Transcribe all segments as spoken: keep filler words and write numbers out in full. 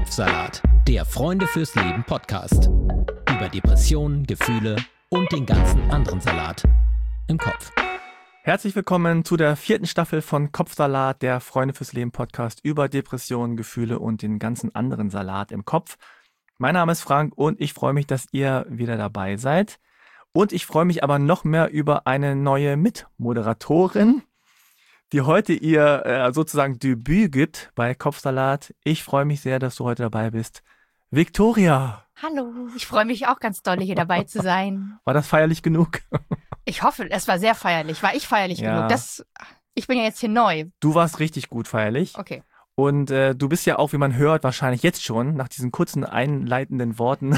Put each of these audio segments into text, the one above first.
Kopfsalat, der Freunde fürs Leben Podcast. Über Depressionen, Gefühle und den ganzen anderen Salat im Kopf. Herzlich willkommen zu der vierten Staffel von Kopfsalat, der Freunde fürs Leben Podcast über Depressionen, Gefühle und den ganzen anderen Salat im Kopf. Mein Name ist Frank und ich freue mich, dass ihr wieder dabei seid. Und ich freue mich aber noch mehr über eine neue Mitmoderatorin, die heute ihr äh, sozusagen Debüt gibt bei Kopfsalat. Ich freue mich sehr, dass du heute dabei bist. Viktoria! Hallo, ich freue mich auch ganz doll, hier dabei zu sein. War das feierlich genug? Ich hoffe, es war sehr feierlich. War ich feierlich Ja. genug? Das, ich bin ja jetzt hier neu. Du warst richtig gut feierlich. Okay. Und äh, du bist ja auch, wie man hört, wahrscheinlich jetzt schon, nach diesen kurzen einleitenden Worten,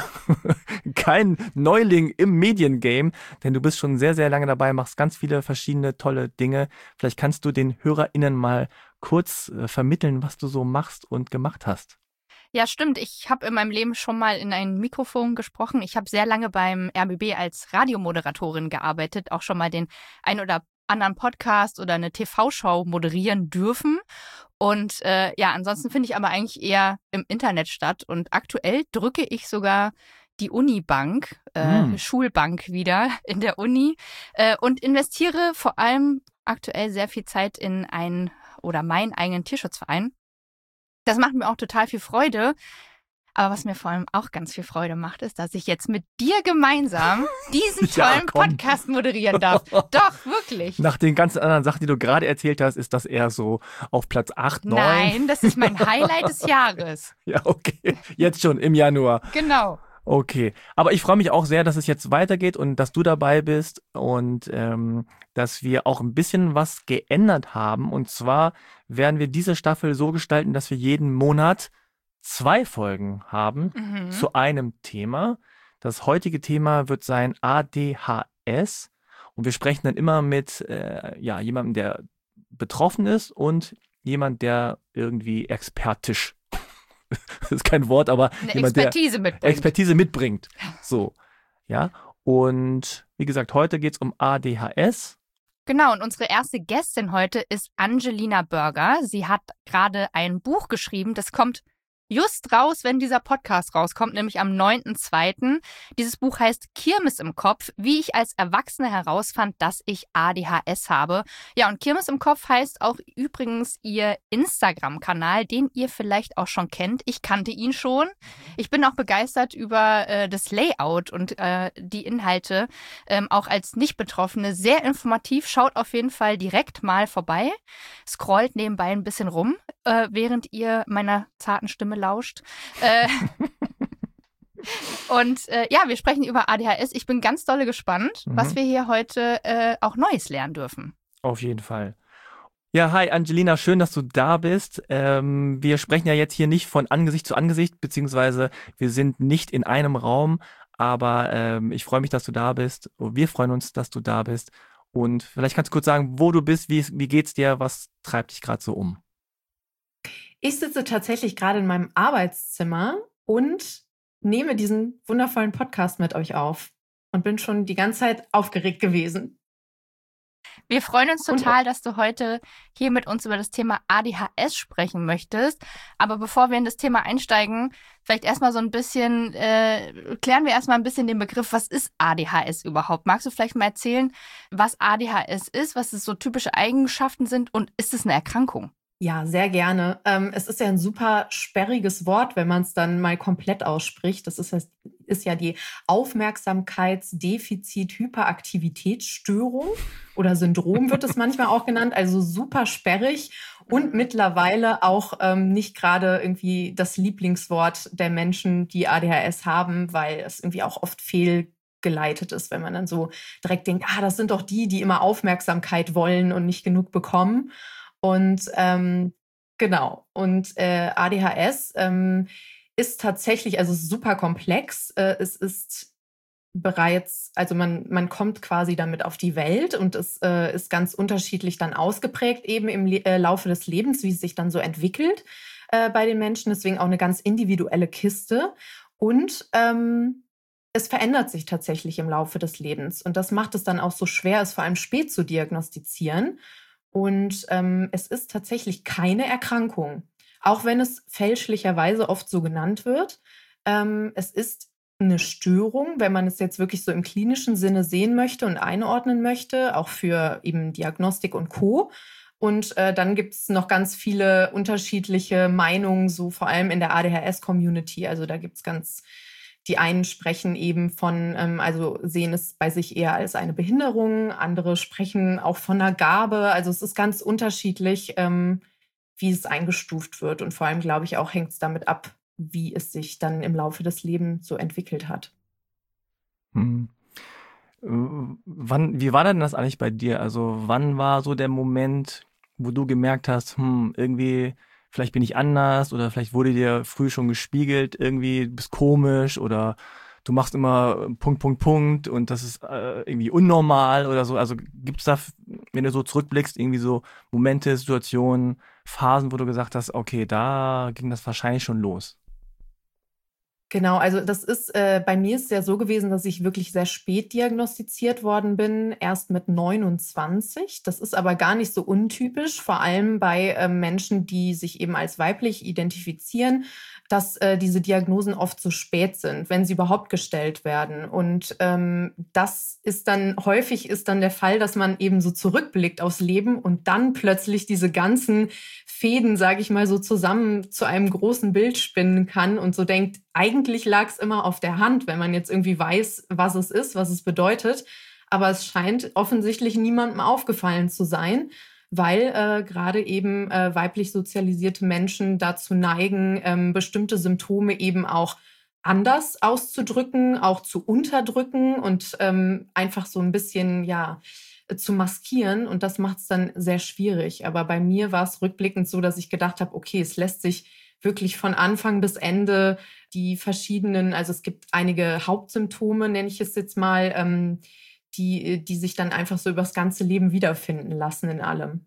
kein Neuling im Mediengame, denn du bist schon sehr, sehr lange dabei, machst ganz viele verschiedene tolle Dinge. Vielleicht kannst du den HörerInnen mal kurz äh, vermitteln, was du so machst und gemacht hast. Ja, stimmt. Ich habe in meinem Leben schon mal in ein Mikrofon gesprochen. Ich habe sehr lange beim R B B als Radiomoderatorin gearbeitet, auch schon mal den ein oder anderen Podcast oder eine T V-Show moderieren dürfen. Und äh, ja, ansonsten finde ich aber eigentlich eher im Internet statt. Und aktuell drücke ich sogar die Unibank, äh, Mm. Schulbank wieder in der Uni äh, und investiere vor allem aktuell sehr viel Zeit in einen oder meinen eigenen Tierschutzverein. Das macht mir auch total viel Freude. Aber was mir vor allem auch ganz viel Freude macht, ist, dass ich jetzt mit dir gemeinsam diesen Ja, tollen komm. Podcast moderieren darf. Doch, wirklich. Nach den ganzen anderen Sachen, die du gerade erzählt hast, ist das eher so auf Platz acht, neun? Nein, das ist mein Highlight des Jahres. Ja, okay. Jetzt schon im Januar. Genau. Okay, aber ich freue mich auch sehr, dass es jetzt weitergeht und dass du dabei bist und ähm, dass wir auch ein bisschen was geändert haben. Und zwar werden wir diese Staffel so gestalten, dass wir jeden Monat zwei Folgen haben Mhm. zu einem Thema. Das heutige Thema wird sein A D H S und wir sprechen dann immer mit äh, ja, jemandem, der betroffen ist und jemand, der irgendwie expertisch, das ist kein Wort, aber Eine jemand, der Expertise mitbringt. Expertise mitbringt. So, ja. Und wie gesagt, heute geht es um A D H S. Genau, und unsere erste Gästin heute ist Angelina Börger. Sie hat gerade ein Buch geschrieben, das kommt just raus, wenn dieser Podcast rauskommt, nämlich am neunten zweiten Dieses Buch heißt Kirmes im Kopf, wie ich als Erwachsene herausfand, dass ich A D H S habe. Ja, und Kirmes im Kopf heißt auch übrigens ihr Instagram-Kanal, den ihr vielleicht auch schon kennt. Ich kannte ihn schon. Ich bin auch begeistert über äh, das Layout und äh, die Inhalte, ähm, auch als Nicht-Betroffene. Sehr informativ. Schaut auf jeden Fall direkt mal vorbei. Scrollt nebenbei ein bisschen rum, äh, während ihr meiner zarten Stimme lauscht. Äh, und äh, ja, wir sprechen über A D H S. Ich bin ganz dolle gespannt, Mhm. was wir hier heute äh, auch Neues lernen dürfen. Auf jeden Fall. Ja, hi Angelina, schön, dass du da bist. Ähm, wir sprechen ja jetzt hier nicht von Angesicht zu Angesicht, beziehungsweise wir sind nicht in einem Raum, aber ähm, ich freue mich, dass du da bist. Und wir freuen uns, dass du da bist. Und vielleicht kannst du kurz sagen, wo du bist, wie, wie geht's dir, was treibt dich gerade so um? Ich sitze tatsächlich gerade in meinem Arbeitszimmer und nehme diesen wundervollen Podcast mit euch auf und bin schon die ganze Zeit aufgeregt gewesen. Wir freuen uns Und- total, dass du heute hier mit uns über das Thema A D H S sprechen möchtest. Aber bevor wir in das Thema einsteigen, vielleicht erstmal so ein bisschen, äh, klären wir erstmal ein bisschen den Begriff, was ist A D H S überhaupt? Magst du vielleicht mal erzählen, was A D H S ist, was es so typische Eigenschaften sind und ist es eine Erkrankung? Ja, sehr gerne. Ähm, es ist ja ein super sperriges Wort, wenn man es dann mal komplett ausspricht. Das ist, ist ja die Aufmerksamkeitsdefizit-Hyperaktivitätsstörung oder Syndrom wird es manchmal auch genannt. Also super sperrig und mittlerweile auch ähm, nicht gerade irgendwie das Lieblingswort der Menschen, die A D H S haben, weil es irgendwie auch oft fehlgeleitet ist, wenn man dann so direkt denkt, ah, das sind doch die, die immer Aufmerksamkeit wollen und nicht genug bekommen. Und ähm, genau, und äh, A D H S ähm, ist tatsächlich, also super komplex. Äh, es ist bereits, also man, man kommt quasi damit auf die Welt und es äh, ist ganz unterschiedlich dann ausgeprägt eben im Le- äh, Laufe des Lebens, wie es sich dann so entwickelt äh, bei den Menschen. Deswegen auch eine ganz individuelle Kiste. Und ähm, es verändert sich tatsächlich im Laufe des Lebens. Und das macht es dann auch so schwer, es vor allem spät zu diagnostizieren. Und ähm, es ist tatsächlich keine Erkrankung. auch wenn es fälschlicherweise oft so genannt wird. Ähm, es ist eine Störung, wenn man es jetzt wirklich so im klinischen Sinne sehen möchte und einordnen möchte, auch für eben Diagnostik und Co. Und äh, dann gibt es noch ganz viele unterschiedliche Meinungen, so vor allem in der A D H S-Community. Also da gibt es ganz, die einen sprechen eben von, ähm, also sehen es bei sich eher als eine Behinderung, andere sprechen auch von einer Gabe. Also es ist ganz unterschiedlich, ähm, wie es eingestuft wird. Und vor allem, glaube ich, auch hängt es damit ab, wie es sich dann im Laufe des Lebens so entwickelt hat. Hm. Äh, Wann, wie war denn das eigentlich bei dir? Also wann war so der Moment, wo du gemerkt hast, hm, irgendwie, vielleicht bin ich anders oder vielleicht wurde dir früh schon gespiegelt, irgendwie, du bist komisch oder du machst immer Punkt, Punkt, Punkt und das ist äh, irgendwie unnormal oder so. Also gibt es da, wenn du so zurückblickst, irgendwie so Momente, Situationen, Phasen, wo du gesagt hast, okay, da ging das wahrscheinlich schon los? Genau, also das ist, äh, bei mir ist es ja so gewesen, dass ich wirklich sehr spät diagnostiziert worden bin, erst mit neunundzwanzig. Das ist aber gar nicht so untypisch, vor allem bei ähm, Menschen, die sich eben als weiblich identifizieren, dass äh, diese Diagnosen oft so spät sind, wenn sie überhaupt gestellt werden. Und ähm, das ist dann, häufig ist dann der Fall, dass man eben so zurückblickt aufs Leben und dann plötzlich diese ganzen Fäden, sage ich mal, so zusammen zu einem großen Bild spinnen kann und so denkt, eigentlich lag es immer auf der Hand, wenn man jetzt irgendwie weiß, was es ist, was es bedeutet. Aber es scheint offensichtlich niemandem aufgefallen zu sein, weil äh, gerade eben äh, weiblich sozialisierte Menschen dazu neigen, ähm, bestimmte Symptome eben auch anders auszudrücken, auch zu unterdrücken und ähm, einfach so ein bisschen, ja, zu maskieren. Und das macht es dann sehr schwierig. Aber bei mir war es rückblickend so, dass ich gedacht habe, okay, es lässt sich wirklich von Anfang bis Ende die verschiedenen, also es gibt einige Hauptsymptome, nenne ich es jetzt mal, ähm, die, die sich dann einfach so übers ganze Leben wiederfinden lassen in allem.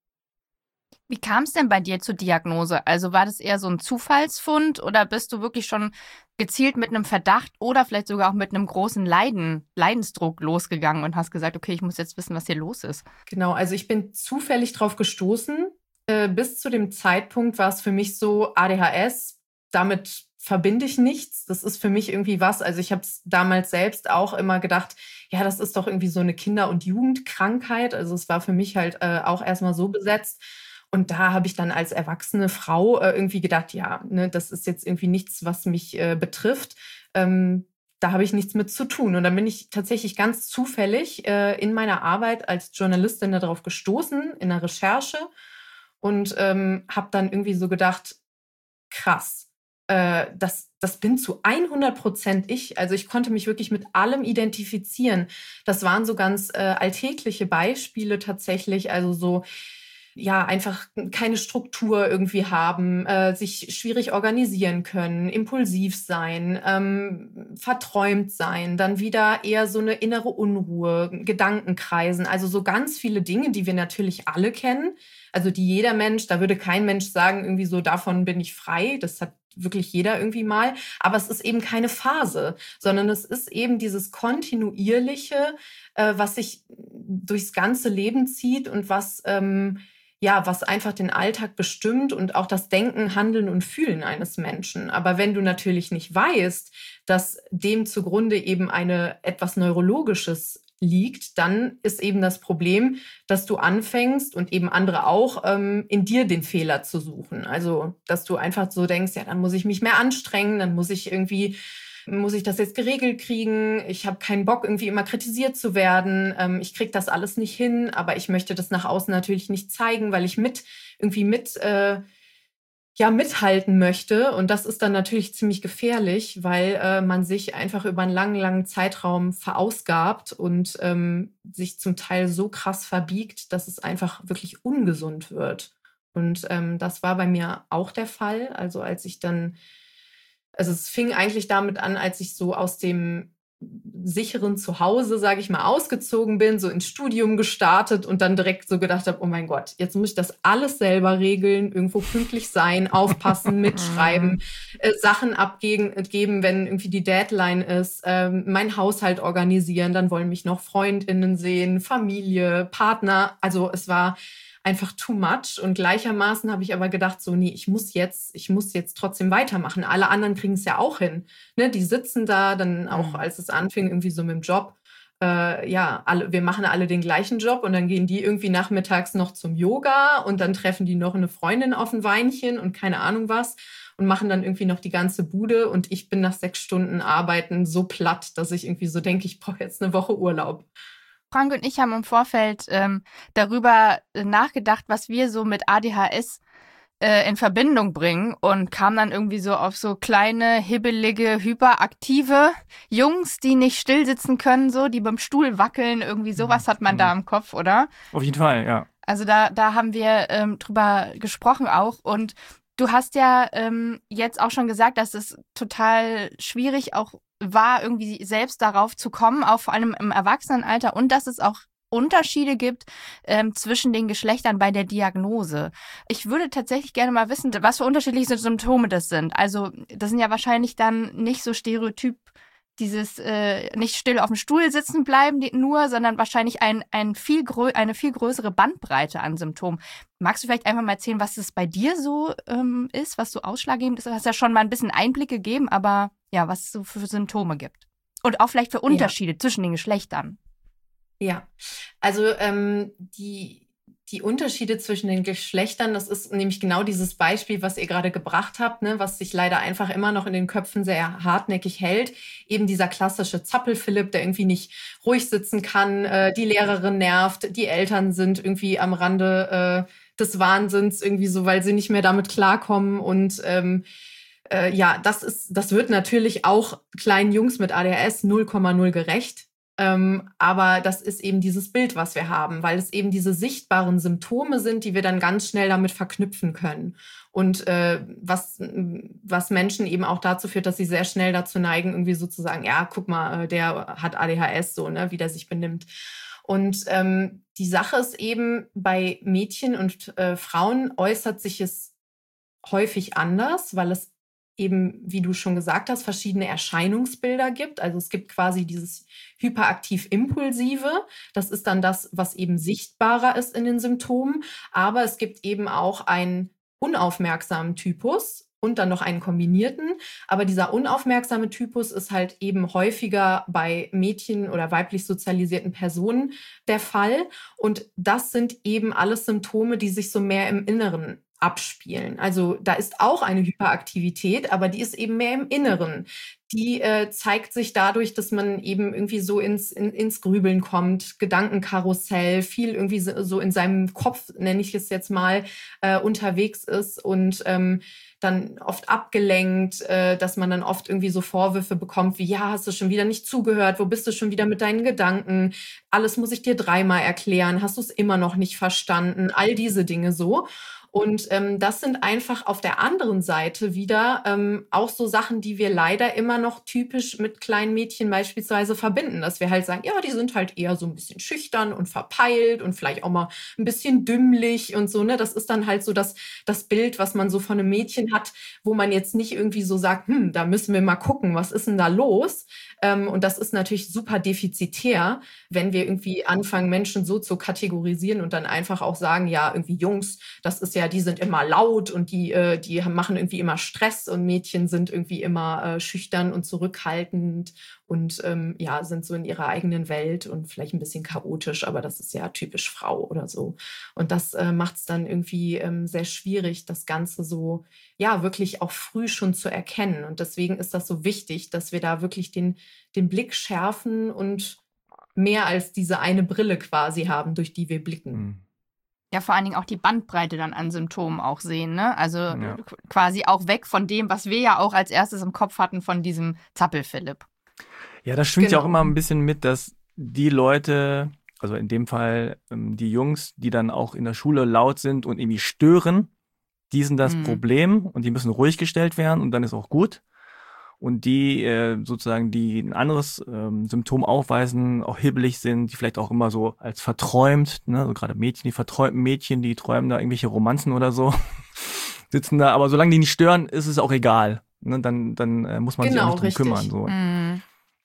Wie kam es denn bei dir zur Diagnose? Also war das eher so ein Zufallsfund oder bist du wirklich schon gezielt mit einem Verdacht oder vielleicht sogar auch mit einem großen Leiden, Leidensdruck losgegangen und hast gesagt, okay, ich muss jetzt wissen, was hier los ist? Genau, also ich bin zufällig drauf gestoßen. Äh, bis zu dem Zeitpunkt war es für mich so, A D H S, damit verbinde ich nichts. Das ist für mich irgendwie was. Also ich habe es damals selbst auch immer gedacht, ja, das ist doch irgendwie so eine Kinder- und Jugendkrankheit. Also es war für mich halt äh, auch erstmal so besetzt. Und da habe ich dann als erwachsene Frau äh, irgendwie gedacht, ja, ne, das ist jetzt irgendwie nichts, was mich äh, betrifft. Ähm, da habe ich nichts mit zu tun. Und dann bin ich tatsächlich ganz zufällig äh, in meiner Arbeit als Journalistin darauf gestoßen, in der Recherche. Und ähm, habe dann irgendwie so gedacht, krass, äh, das, das bin zu hundert Prozent ich. Also ich konnte mich wirklich mit allem identifizieren. Das waren so ganz äh, alltägliche Beispiele tatsächlich, also so, ja, einfach keine Struktur irgendwie haben, äh, sich schwierig organisieren können, impulsiv sein, ähm, verträumt sein, dann wieder eher so eine innere Unruhe, Gedankenkreisen, also so ganz viele Dinge, die wir natürlich alle kennen, also die jeder Mensch, da würde kein Mensch sagen, irgendwie so, davon bin ich frei, das hat wirklich jeder irgendwie mal, aber es ist eben keine Phase, sondern es ist eben dieses kontinuierliche, äh, was sich durchs ganze Leben zieht und was ähm, ja, was einfach den Alltag bestimmt und auch das Denken, Handeln und Fühlen eines Menschen. Aber wenn du natürlich nicht weißt, dass dem zugrunde eben eine etwas Neurologisches liegt, dann ist eben das Problem, dass du anfängst und eben andere auch ähm, in dir den Fehler zu suchen. Also, dass du einfach so denkst, ja, dann muss ich mich mehr anstrengen, dann muss ich irgendwie muss ich das jetzt geregelt kriegen? Ich habe keinen Bock, irgendwie immer kritisiert zu werden. Ähm, ich kriege das alles nicht hin, aber ich möchte das nach außen natürlich nicht zeigen, weil ich mit irgendwie mit äh, ja mithalten möchte. Und das ist dann natürlich ziemlich gefährlich, weil äh, man sich einfach über einen langen, langen Zeitraum verausgabt und ähm, sich zum Teil so krass verbiegt, dass es einfach wirklich ungesund wird. Und ähm, das war bei mir auch der Fall. Also als ich dann Also es fing eigentlich damit an, als ich so aus dem sicheren Zuhause, sage ich mal, ausgezogen bin, so ins Studium gestartet und dann direkt so gedacht habe, oh mein Gott, jetzt muss ich das alles selber regeln, irgendwo pünktlich sein, aufpassen, mitschreiben, äh, Sachen abgeben, geben, wenn irgendwie die Deadline ist, ähm, mein Haushalt organisieren, dann wollen mich noch FreundInnen sehen, Familie, Partner. Also es war einfach too much. Und gleichermaßen habe ich aber gedacht, so, nee, ich muss jetzt, ich muss jetzt trotzdem weitermachen. Alle anderen kriegen es ja auch hin. Ne? Die sitzen da, dann auch, als es anfing, irgendwie so mit dem Job. Äh, ja, alle, wir machen alle den gleichen Job und dann gehen die irgendwie nachmittags noch zum Yoga und dann treffen die noch eine Freundin auf ein Weinchen und keine Ahnung was und machen dann irgendwie noch die ganze Bude und ich bin nach sechs Stunden Arbeiten so platt, dass ich irgendwie so denke, ich brauche jetzt eine Woche Urlaub. Frank und ich haben im Vorfeld ähm, darüber nachgedacht, was wir so mit A D H S in Verbindung bringen und kam dann irgendwie so auf so kleine, hibbelige, hyperaktive Jungs, die nicht still sitzen können, so, die beim Stuhl wackeln, irgendwie sowas hat man da im Kopf, oder? Auf jeden Fall, ja. Also da, da haben wir ähm, drüber gesprochen auch und du hast ja ähm, jetzt auch schon gesagt, dass es total schwierig auch war, irgendwie selbst darauf zu kommen, auch vor allem im Erwachsenenalter und dass es auch Unterschiede gibt ähm, zwischen den Geschlechtern bei der Diagnose. Ich würde tatsächlich gerne mal wissen, was für unterschiedliche Symptome das sind. Also das sind ja wahrscheinlich dann nicht so stereotyp dieses äh, nicht still auf dem Stuhl sitzen bleiben die nur, sondern wahrscheinlich ein, ein viel grö- eine viel größere Bandbreite an Symptomen. Magst du vielleicht einfach mal erzählen, was es bei dir so ähm, ist, was so ausschlaggebend ist? Du hast ja schon mal ein bisschen Einblick gegeben, aber ja, was es so für Symptome gibt. Und auch vielleicht für Unterschiede ja. zwischen den Geschlechtern. Ja, also ähm, die, die Unterschiede zwischen den Geschlechtern, das ist nämlich genau dieses Beispiel, was ihr gerade gebracht habt, ne, was sich leider einfach immer noch in den Köpfen sehr hartnäckig hält. Eben dieser klassische Zappel-Philipp, der irgendwie nicht ruhig sitzen kann, äh, die Lehrerin nervt, die Eltern sind irgendwie am Rande äh, des Wahnsinns, irgendwie so, weil sie nicht mehr damit klarkommen und ähm, äh, ja, das ist, das wird natürlich auch kleinen Jungs mit A D H S null Komma null gerecht. Ähm, aber das ist eben dieses Bild, was wir haben, weil es eben diese sichtbaren Symptome sind, die wir dann ganz schnell damit verknüpfen können. Und äh, was, was Menschen eben auch dazu führt, dass sie sehr schnell dazu neigen, irgendwie sozusagen, ja, guck mal, der hat A D H S, so, ne, wie der sich benimmt. Und ähm, die Sache ist eben, bei Mädchen und äh, Frauen äußert sich es häufig anders, weil es eben, wie du schon gesagt hast, verschiedene Erscheinungsbilder gibt. Also es gibt quasi dieses hyperaktiv-impulsive. Das ist dann das, was eben sichtbarer ist in den Symptomen. Aber es gibt eben auch einen unaufmerksamen Typus und dann noch einen kombinierten. Aber dieser unaufmerksame Typus ist halt eben häufiger bei Mädchen oder weiblich sozialisierten Personen der Fall. Und das sind eben alles Symptome, die sich so mehr im Inneren abspielen. Also da ist auch eine Hyperaktivität, aber die ist eben mehr im Inneren. Die äh, zeigt sich dadurch, dass man eben irgendwie so ins, in, ins Grübeln kommt, Gedankenkarussell, viel irgendwie so, so in seinem Kopf, nenne ich es jetzt mal, äh, unterwegs ist und ähm, dann oft abgelenkt, äh, dass man dann oft irgendwie so Vorwürfe bekommt, wie, ja, hast du schon wieder nicht zugehört, wo bist du schon wieder mit deinen Gedanken, alles muss ich dir dreimal erklären, hast du es immer noch nicht verstanden, all diese Dinge so. Und ähm, das sind einfach auf der anderen Seite wieder ähm, auch so Sachen, die wir leider immer noch typisch mit kleinen Mädchen beispielsweise verbinden, dass wir halt sagen, ja, die sind halt eher so ein bisschen schüchtern und verpeilt und vielleicht auch mal ein bisschen dümmlich und so, ne? Das ist dann halt so das, das Bild, was man so von einem Mädchen hat, wo man jetzt nicht irgendwie so sagt, hm, da müssen wir mal gucken, was ist denn da los? Ähm, und das ist natürlich super defizitär, wenn wir irgendwie anfangen, Menschen so zu kategorisieren und dann einfach auch sagen, ja, irgendwie Jungs, das ist ja, die sind immer laut und die, äh, die machen irgendwie immer Stress und Mädchen sind irgendwie immer äh, schüchtern und zurückhaltend und ähm, ja, sind so in ihrer eigenen Welt und vielleicht ein bisschen chaotisch, aber das ist ja typisch Frau oder so. Und das äh, macht es dann irgendwie ähm, sehr schwierig, das Ganze so, ja, wirklich auch früh schon zu erkennen. Und deswegen ist das so wichtig, dass wir da wirklich den, den Blick schärfen und mehr als diese eine Brille quasi haben, durch die wir blicken. Mhm. Ja, vor allen Dingen auch die Bandbreite dann an Symptomen auch sehen, ne? Also Ja. quasi auch weg von dem, was wir ja auch als erstes im Kopf hatten, von diesem Zappel-Philipp. Ja, das schwingt ja Genau. auch immer ein bisschen mit, dass die Leute, also in dem Fall ähm, die Jungs, die dann auch in der Schule laut sind und irgendwie stören, die sind das Mhm. Problem und die müssen ruhig gestellt werden und dann ist auch gut. Und die äh, sozusagen, die ein anderes ähm, Symptom aufweisen, auch hibbelig sind, die vielleicht auch immer so als verträumt, ne, so gerade Mädchen, die verträumten Mädchen, die träumen da irgendwelche Romanzen oder so, sitzen da, aber solange die nicht stören, ist es auch egal. Ne, dann dann äh, muss man sich Genau, auch nicht drum richtig. kümmern. So. Mhm.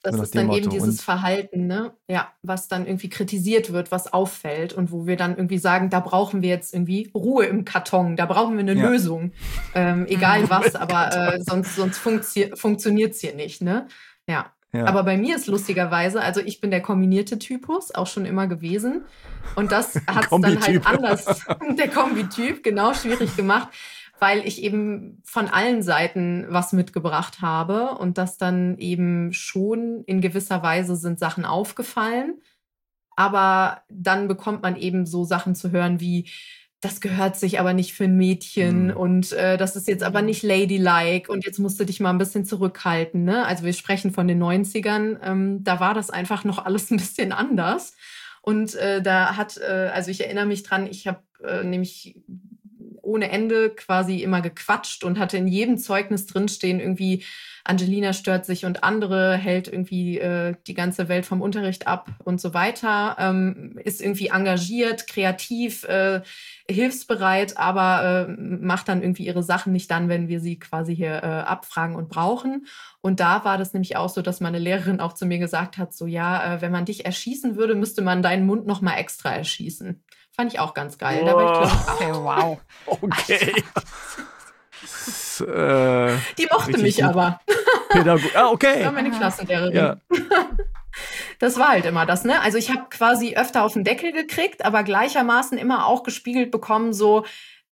Das so ist dann eben Motto. dieses Und Verhalten, ne? Ja, was dann irgendwie kritisiert wird, was auffällt und wo wir dann irgendwie sagen, da brauchen wir jetzt irgendwie Ruhe im Karton, da brauchen wir eine ja. Lösung. Ähm, egal was, aber äh, sonst, sonst funktio- funktioniert es hier nicht, ne? Ja. Ja. Aber bei mir ist lustigerweise, also ich bin der kombinierte Typus, auch schon immer gewesen. Und das hat es dann Kombi-Typ. halt anders, der Kombityp, genau, schwierig gemacht, weil ich eben von allen Seiten was mitgebracht habe und das dann eben schon in gewisser Weise sind Sachen aufgefallen. Aber dann bekommt man eben so Sachen zu hören wie, das gehört sich aber nicht für ein Mädchen Mhm. und äh, das ist jetzt aber nicht ladylike und jetzt musst du dich mal ein bisschen zurückhalten. Ne? Also wir sprechen von den neunzigern, ähm, da war das einfach noch alles ein bisschen anders. Und äh, da hat, äh, also ich erinnere mich dran, ich habe äh, nämlich ohne Ende quasi immer gequatscht und hatte in jedem Zeugnis drinstehen, irgendwie Angelina stört sich und andere, hält irgendwie äh, die ganze Welt vom Unterricht ab und so weiter, ähm, ist irgendwie engagiert, kreativ, äh, hilfsbereit, aber äh, macht dann irgendwie ihre Sachen nicht dann, wenn wir sie quasi hier äh, abfragen und brauchen. Und da war das nämlich auch so, dass meine Lehrerin auch zu mir gesagt hat, so ja, äh, wenn man dich erschießen würde, müsste man deinen Mund noch mal extra erschießen. Fand ich auch ganz geil. Da war ich, glaub ich, Okay, wow. Okay. Das, äh, die mochte richtig mich gut. aber. Pädago- ah, Das war okay. meine Klassenlehrerin. Ja. Das war halt immer das, ne? Also ich habe quasi öfter auf den Deckel gekriegt, aber gleichermaßen immer auch gespiegelt bekommen, so,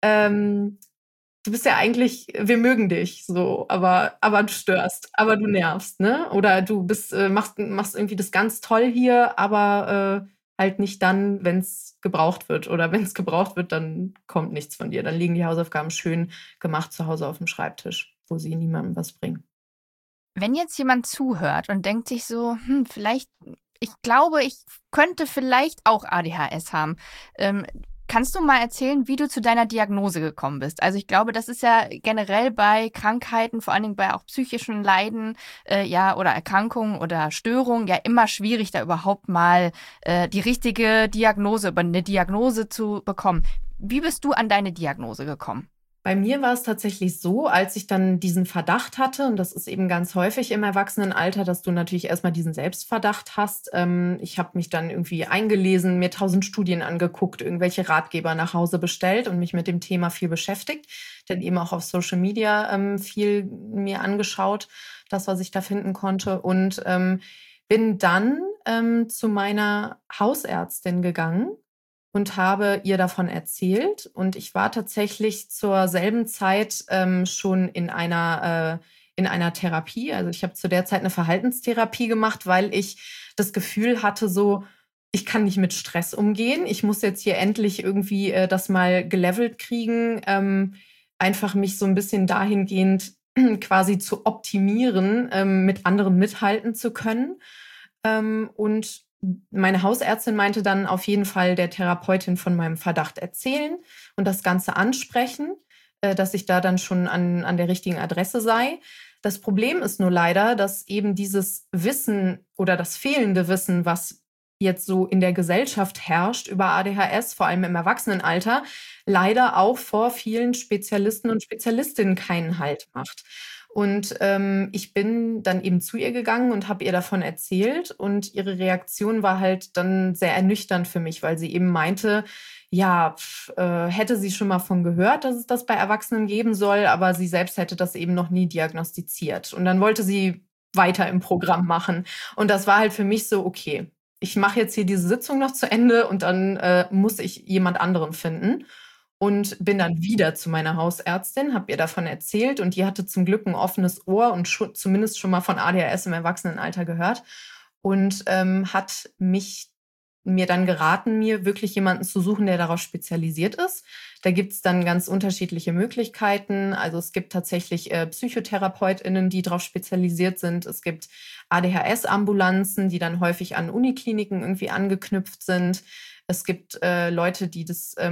ähm, du bist ja eigentlich, wir mögen dich, so, aber, aber du störst, aber du nervst, ne? Oder du bist, äh, machst, machst irgendwie das ganz toll hier, aber äh, halt nicht dann, wenn es gebraucht wird. Oder wenn es gebraucht wird, dann kommt nichts von dir. Dann liegen die Hausaufgaben schön gemacht zu Hause auf dem Schreibtisch, wo sie niemandem was bringen. Wenn jetzt jemand zuhört und denkt sich so, hm, vielleicht, ich glaube, ich könnte vielleicht auch A D H S haben. Ähm, kannst du mal erzählen, wie du zu deiner Diagnose gekommen bist? Also ich glaube, das ist ja generell bei Krankheiten, vor allen Dingen bei auch psychischen Leiden, äh, ja, oder Erkrankungen oder Störungen, ja immer schwierig, da überhaupt mal äh, die richtige Diagnose, eine Diagnose zu bekommen. Wie bist du an deine Diagnose gekommen? Bei mir war es tatsächlich so, als ich dann diesen Verdacht hatte, und das ist eben ganz häufig im Erwachsenenalter, dass du natürlich erstmal diesen Selbstverdacht hast. Ähm, ich habe mich dann irgendwie eingelesen, mir tausend Studien angeguckt, irgendwelche Ratgeber nach Hause bestellt und mich mit dem Thema viel beschäftigt, dann eben auch auf Social Media ähm, viel mir angeschaut, das, was ich da finden konnte. Und ähm, bin dann ähm, zu meiner Hausärztin gegangen und habe ihr davon erzählt. Und ich war tatsächlich zur selben Zeit ähm, schon in einer, äh, in einer Therapie. Also ich habe zu der Zeit eine Verhaltenstherapie gemacht, weil ich das Gefühl hatte, so, ich kann nicht mit Stress umgehen. Ich muss jetzt hier endlich irgendwie äh, das mal gelevelt kriegen, ähm, einfach mich so ein bisschen dahingehend quasi zu optimieren, ähm, mit anderen mithalten zu können. Ähm, und meine Hausärztin meinte dann auf jeden Fall der Therapeutin von meinem Verdacht erzählen und das Ganze ansprechen, äh, dass ich da dann schon an, an der richtigen Adresse sei. Das Problem ist nur leider, dass eben dieses Wissen oder das fehlende Wissen, was jetzt so in der Gesellschaft herrscht über A D H S, vor allem im Erwachsenenalter, leider auch vor vielen Spezialisten und Spezialistinnen keinen Halt macht. Und ähm, ich bin dann eben zu ihr gegangen und habe ihr davon erzählt. Und ihre Reaktion war halt dann sehr ernüchternd für mich, weil sie eben meinte, ja, pf, äh, hätte sie schon mal von gehört, dass es das bei Erwachsenen geben soll, aber sie selbst hätte das eben noch nie diagnostiziert. Und dann wollte sie weiter im Programm machen. Und das war halt für mich so, okay, ich mache jetzt hier diese Sitzung noch zu Ende und dann äh, muss ich jemand anderen finden. Und bin dann wieder zu meiner Hausärztin, habe ihr davon erzählt und die hatte zum Glück ein offenes Ohr und schon, zumindest schon mal von A D H S im Erwachsenenalter gehört und ähm, hat mich mir dann geraten, mir wirklich jemanden zu suchen, der darauf spezialisiert ist. Da gibt's dann ganz unterschiedliche Möglichkeiten. Also es gibt tatsächlich äh, PsychotherapeutInnen, die darauf spezialisiert sind. Es gibt A D H S-Ambulanzen, die dann häufig an Unikliniken irgendwie angeknüpft sind. Es gibt äh, Leute, die das ähm,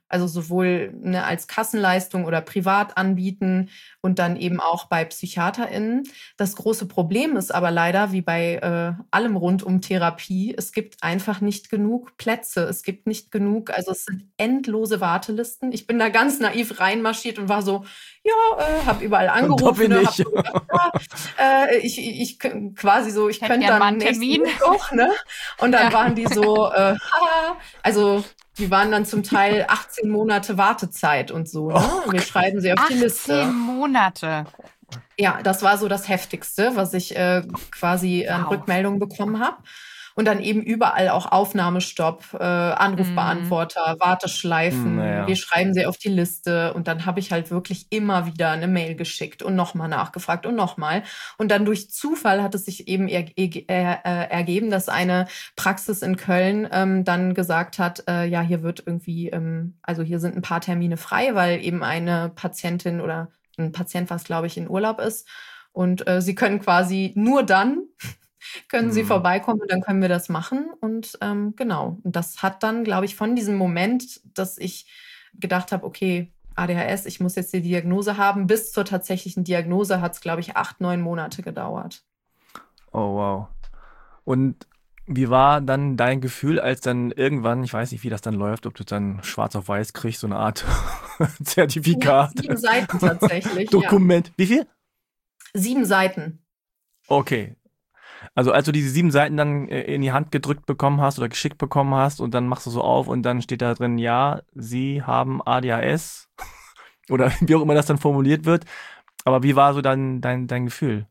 Also sowohl ne, als Kassenleistung oder privat anbieten und dann eben auch bei PsychiaterInnen. Das große Problem ist aber leider, wie bei äh, allem rund um Therapie, es gibt einfach nicht genug Plätze. Es gibt nicht genug, also es sind endlose Wartelisten. Ich bin da ganz naiv reinmarschiert und war so, ja, äh, habe überall angerufen. Ne, hab so gedacht, ja, äh, ich, ich quasi so, ich, ich könnte dann einen Termin auch, ne? Und dann ja. waren die so, äh, haha, also die waren dann zum Teil achtzehn Monate Wartezeit und so. Ne? Oh, wir schreiben sie auf die Liste. achtzehn Monate. Ja, das war so das Heftigste, was ich äh, quasi an wow. Rückmeldungen bekommen habe. Und dann eben überall auch Aufnahmestopp, äh, Anrufbeantworter, mm. Warteschleifen. Naja. Wir schreiben sie auf die Liste. Und dann habe ich halt wirklich immer wieder eine Mail geschickt und nochmal nachgefragt und nochmal. Und dann durch Zufall hat es sich eben er, er, er, ergeben, dass eine Praxis in Köln ähm, dann gesagt hat, äh, ja, hier wird irgendwie, ähm, also hier sind ein paar Termine frei, weil eben eine Patientin oder ein Patient, was glaube ich in Urlaub ist. Und äh, sie können quasi nur dann können Sie mhm. vorbeikommen und dann können wir das machen. Und ähm, genau, und das hat dann, glaube ich, von diesem Moment, dass ich gedacht habe, okay, A D H S, ich muss jetzt die Diagnose haben, bis zur tatsächlichen Diagnose hat es, glaube ich, acht, neun Monate gedauert. Oh, wow. Und wie war dann dein Gefühl, als dann irgendwann, ich weiß nicht, wie das dann läuft, ob du dann schwarz auf weiß kriegst, so eine Art Zertifikat? Ja, sieben Seiten tatsächlich. Dokument. Ja. Wie viel? Sieben Seiten. Okay. Also als du diese sieben Seiten dann in die Hand gedrückt bekommen hast oder geschickt bekommen hast und dann machst du so auf und dann steht da drin, ja, Sie haben A D H S oder wie auch immer das dann formuliert wird. Aber wie war so dann dein, dein Gefühl?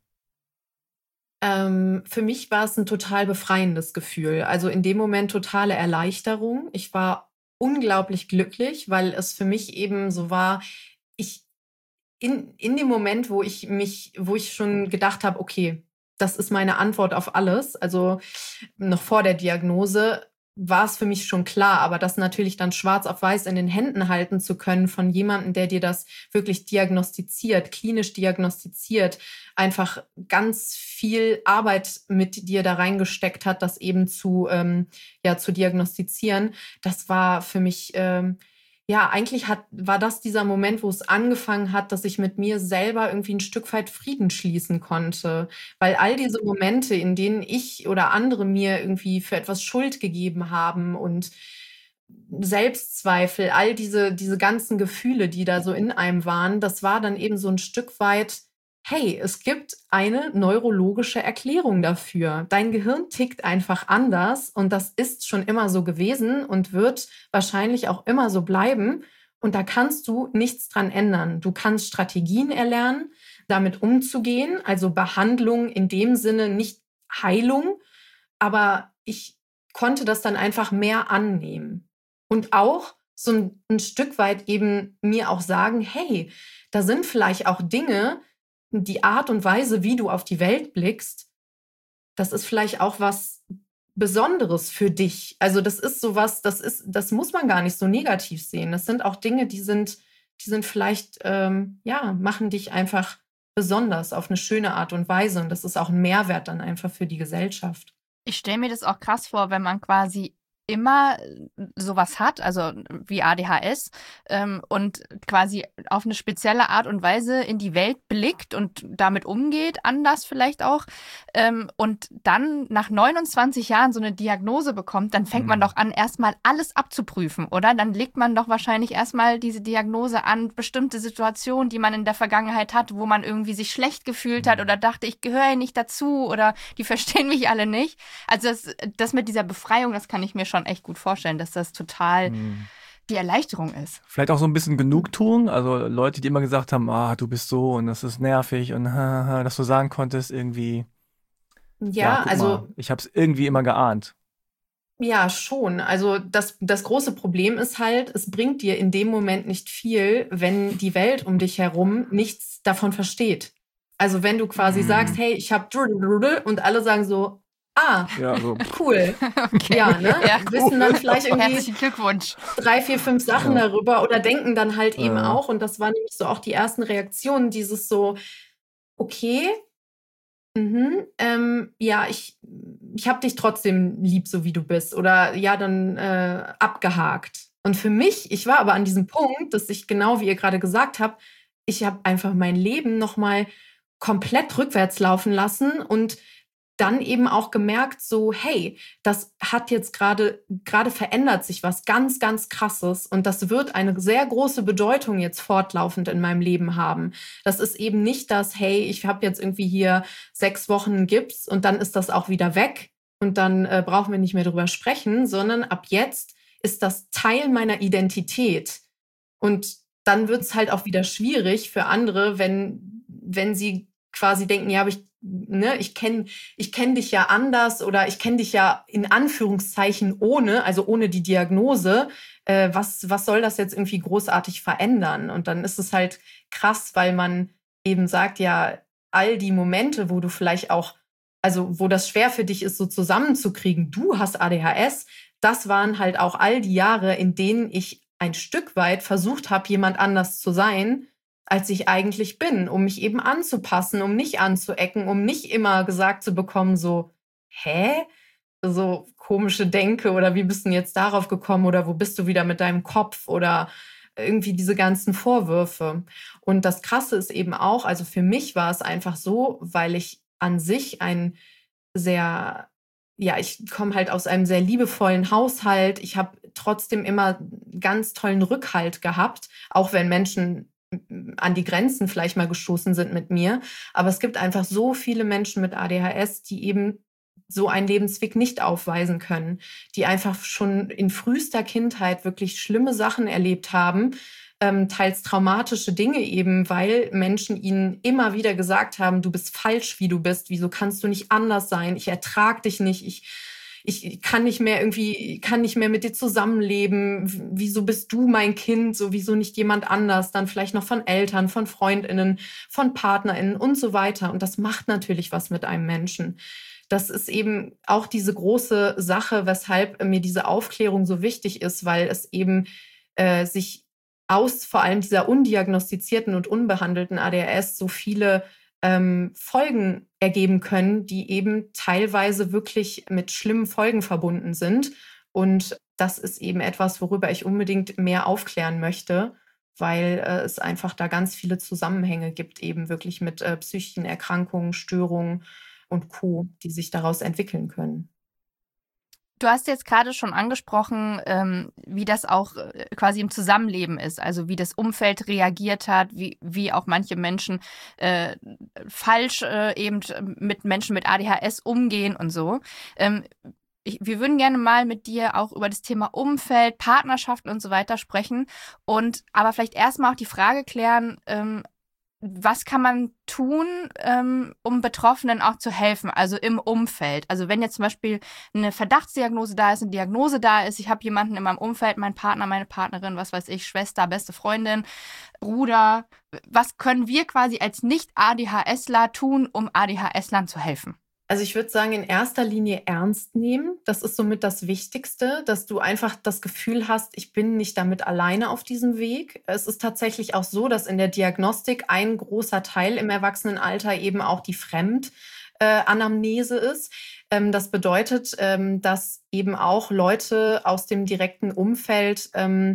Ähm, für mich war es ein total befreiendes Gefühl. Also in dem Moment totale Erleichterung. Ich war unglaublich glücklich, weil es für mich eben so war, ich in, in dem Moment, wo ich mich, wo ich schon gedacht habe, okay, das ist meine Antwort auf alles. Also noch vor der Diagnose war es für mich schon klar, aber das natürlich dann schwarz auf weiß in den Händen halten zu können von jemandem, der dir das wirklich diagnostiziert, klinisch diagnostiziert, einfach ganz viel Arbeit mit dir da reingesteckt hat, das eben zu, ähm, ja, zu diagnostizieren. Das war für mich... Ähm, Ja, eigentlich hat, war das dieser Moment, wo es angefangen hat, dass ich mit mir selber irgendwie ein Stück weit Frieden schließen konnte. Weil all diese Momente, in denen ich oder andere mir irgendwie für etwas Schuld gegeben haben und Selbstzweifel, all diese, diese ganzen Gefühle, die da so in einem waren, das war dann eben so ein Stück weit, hey, es gibt eine neurologische Erklärung dafür. Dein Gehirn tickt einfach anders und das ist schon immer so gewesen und wird wahrscheinlich auch immer so bleiben. Und da kannst du nichts dran ändern. Du kannst Strategien erlernen, damit umzugehen, also Behandlung in dem Sinne, nicht Heilung, aber ich konnte das dann einfach mehr annehmen. Und auch so ein, ein Stück weit eben mir auch sagen, hey, da sind vielleicht auch Dinge, die Art und Weise, wie du auf die Welt blickst, das ist vielleicht auch was Besonderes für dich. Also das ist sowas, das ist, das muss man gar nicht so negativ sehen. Das sind auch Dinge, die sind, die sind vielleicht, ähm, ja, machen dich einfach besonders auf eine schöne Art und Weise. Und das ist auch ein Mehrwert dann einfach für die Gesellschaft. Ich stelle mir das auch krass vor, wenn man quasi immer sowas hat, also wie A D H S, ähm, und quasi auf eine spezielle Art und Weise in die Welt blickt und damit umgeht, anders vielleicht auch, ähm, und dann nach neunundzwanzig Jahren so eine Diagnose bekommt, dann fängt mhm. man doch an, erstmal alles abzuprüfen, oder? Dann legt man doch wahrscheinlich erstmal diese Diagnose an bestimmte Situationen, die man in der Vergangenheit hat, wo man irgendwie sich schlecht gefühlt hat oder dachte, ich gehöre nicht dazu oder die verstehen mich alle nicht. Also das, das mit dieser Befreiung, das kann ich mir schon echt gut vorstellen, dass das total hm. die Erleichterung ist. Vielleicht auch so ein bisschen Genugtuung, also Leute, die immer gesagt haben, ah, du bist so und das ist nervig und haha, dass du sagen konntest irgendwie, ja, ja also mal, ich habe es irgendwie immer geahnt. Ja, schon. Also das, das große Problem ist halt, es bringt dir in dem Moment nicht viel, wenn die Welt um dich herum nichts davon versteht. Also wenn du quasi hm. sagst, hey, ich habe und alle sagen so, ah, ja, so. cool. Okay. Ja, ne? Ja, cool. Wissen dann vielleicht irgendwie Herzlichen Glückwunsch. drei, vier, fünf Sachen ja. darüber oder denken dann halt ja. eben auch, und das waren nämlich so auch die ersten Reaktionen, dieses so, okay, mhm, ähm, ja, ich, ich hab dich trotzdem lieb, so wie du bist. Oder ja, dann äh, abgehakt. Und für mich, ich war aber an diesem Punkt, dass ich genau wie ihr gerade gesagt habt, ich habe einfach mein Leben nochmal komplett rückwärts laufen lassen und dann eben auch gemerkt, so, hey, das hat jetzt gerade, gerade verändert sich was ganz, ganz Krasses und das wird eine sehr große Bedeutung jetzt fortlaufend in meinem Leben haben. Das ist eben nicht das, hey, ich habe jetzt irgendwie hier sechs Wochen Gips und dann ist das auch wieder weg und dann äh, brauchen wir nicht mehr drüber sprechen, sondern ab jetzt ist das Teil meiner Identität. Und dann wird es halt auch wieder schwierig für andere, wenn, wenn sie quasi denken, ja, aber ich Ne, ich kenne ich kenn dich ja anders oder ich kenne dich ja in Anführungszeichen ohne, also ohne die Diagnose. Äh, was, was soll das jetzt irgendwie großartig verändern? Und dann ist es halt krass, weil man eben sagt, ja, all die Momente, wo du vielleicht auch, also wo das schwer für dich ist, so zusammenzukriegen, du hast A D H S, das waren halt auch all die Jahre, in denen ich ein Stück weit versucht habe, jemand anders zu sein, als ich eigentlich bin, um mich eben anzupassen, um nicht anzuecken, um nicht immer gesagt zu bekommen, so, hä? So komische Denke oder wie bist du denn jetzt darauf gekommen oder wo bist du wieder mit deinem Kopf oder irgendwie diese ganzen Vorwürfe. Und das Krasse ist eben auch, also für mich war es einfach so, weil ich an sich ein sehr, ja, ich komme halt aus einem sehr liebevollen Haushalt. Ich habe trotzdem immer ganz tollen Rückhalt gehabt, auch wenn Menschen an die Grenzen vielleicht mal gestoßen sind mit mir. Aber es gibt einfach so viele Menschen mit A D H S, die eben so einen Lebensweg nicht aufweisen können, die einfach schon in frühester Kindheit wirklich schlimme Sachen erlebt haben, ähm, teils traumatische Dinge eben, weil Menschen ihnen immer wieder gesagt haben, du bist falsch, wie du bist, wieso kannst du nicht anders sein, ich ertrag dich nicht, ich ich kann nicht mehr irgendwie, kann nicht mehr mit dir zusammenleben. Wieso bist du mein Kind? So, wieso nicht jemand anders? Dann vielleicht noch von Eltern, von FreundInnen, von PartnerInnen und so weiter. Und das macht natürlich was mit einem Menschen. Das ist eben auch diese große Sache, weshalb mir diese Aufklärung so wichtig ist, weil es eben äh, sich aus vor allem dieser undiagnostizierten und unbehandelten A D H S so viele ähm, Folgen ergeben können, die eben teilweise wirklich mit schlimmen Folgen verbunden sind. Und das ist eben etwas, worüber ich unbedingt mehr aufklären möchte, weil äh, es einfach da ganz viele Zusammenhänge gibt, eben wirklich mit äh, psychischen Erkrankungen, Störungen und Co., die sich daraus entwickeln können. Du hast jetzt gerade schon angesprochen, ähm, wie das auch äh, quasi im Zusammenleben ist, also wie das Umfeld reagiert hat, wie, wie auch manche Menschen äh, falsch äh, eben mit Menschen mit A D H S umgehen und so. Ähm, ich, wir würden gerne mal mit dir auch über das Thema Umfeld, Partnerschaften und so weiter sprechen und aber vielleicht erstmal auch die Frage klären, ähm, was kann man tun, ähm, um Betroffenen auch zu helfen, also im Umfeld? Also wenn jetzt zum Beispiel eine Verdachtsdiagnose da ist, eine Diagnose da ist, ich habe jemanden in meinem Umfeld, meinen Partner, meine Partnerin, was weiß ich, Schwester, beste Freundin, Bruder. Was können wir quasi als Nicht-ADHSler tun, um ADHSlern zu helfen? Also ich würde sagen, in erster Linie ernst nehmen. Das ist somit das Wichtigste, dass du einfach das Gefühl hast, ich bin nicht damit alleine auf diesem Weg. Es ist tatsächlich auch so, dass in der Diagnostik ein großer Teil im Erwachsenenalter eben auch die Fremdanamnese ist. Das bedeutet, dass eben auch Leute aus dem direkten Umfeld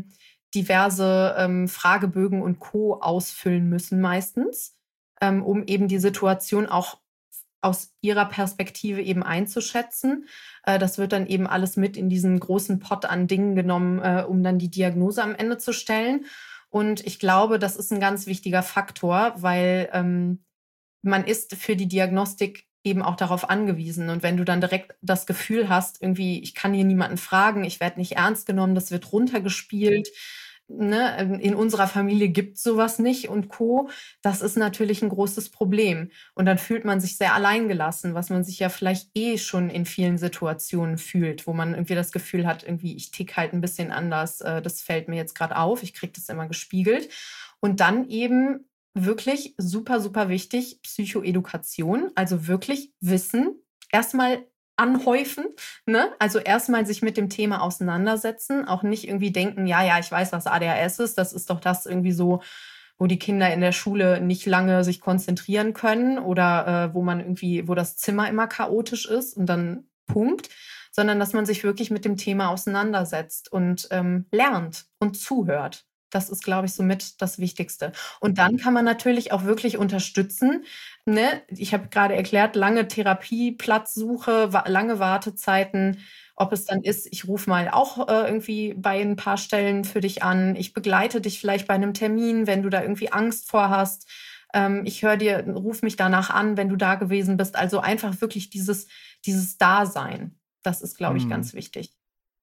diverse Fragebögen und Co. ausfüllen müssen meistens, um eben die Situation auch aus ihrer Perspektive eben einzuschätzen. Das wird dann eben alles mit in diesen großen Pot an Dingen genommen, um dann die Diagnose am Ende zu stellen. Und ich glaube, das ist ein ganz wichtiger Faktor, weil ähm, man ist für die Diagnostik eben auch darauf angewiesen. Und wenn du dann direkt das Gefühl hast, irgendwie, ich kann hier niemanden fragen, ich werde nicht ernst genommen, das wird runtergespielt, Ne, in unserer Familie gibt es sowas nicht und Co., das ist natürlich ein großes Problem. Und dann fühlt man sich sehr alleingelassen, was man sich ja vielleicht eh schon in vielen Situationen fühlt, wo man irgendwie das Gefühl hat, irgendwie ich tick halt ein bisschen anders, das fällt mir jetzt gerade auf, ich kriege das immer gespiegelt. Und dann eben wirklich super, super wichtig, Psychoedukation, also wirklich Wissen, erstmal anhäufen, ne? Also erstmal sich mit dem Thema auseinandersetzen, auch nicht irgendwie denken, ja, ja, ich weiß, was A D H S ist, das ist doch das irgendwie so, wo die Kinder in der Schule nicht lange sich konzentrieren können oder äh, wo man irgendwie, wo das Zimmer immer chaotisch ist und dann Punkt, sondern dass man sich wirklich mit dem Thema auseinandersetzt und ähm, lernt und zuhört. Das ist, glaube ich, somit das Wichtigste. Und dann kann man natürlich auch wirklich unterstützen. Ne? Ich habe gerade erklärt, lange Therapieplatzsuche, wa- lange Wartezeiten. Ob es dann ist, ich rufe mal auch äh, irgendwie bei ein paar Stellen für dich an. Ich begleite dich vielleicht bei einem Termin, wenn du da irgendwie Angst vor hast. Ähm, ich höre dir, ruf mich danach an, wenn du da gewesen bist. Also einfach wirklich dieses, dieses Dasein. Das ist, glaube ich, Hm. ganz wichtig.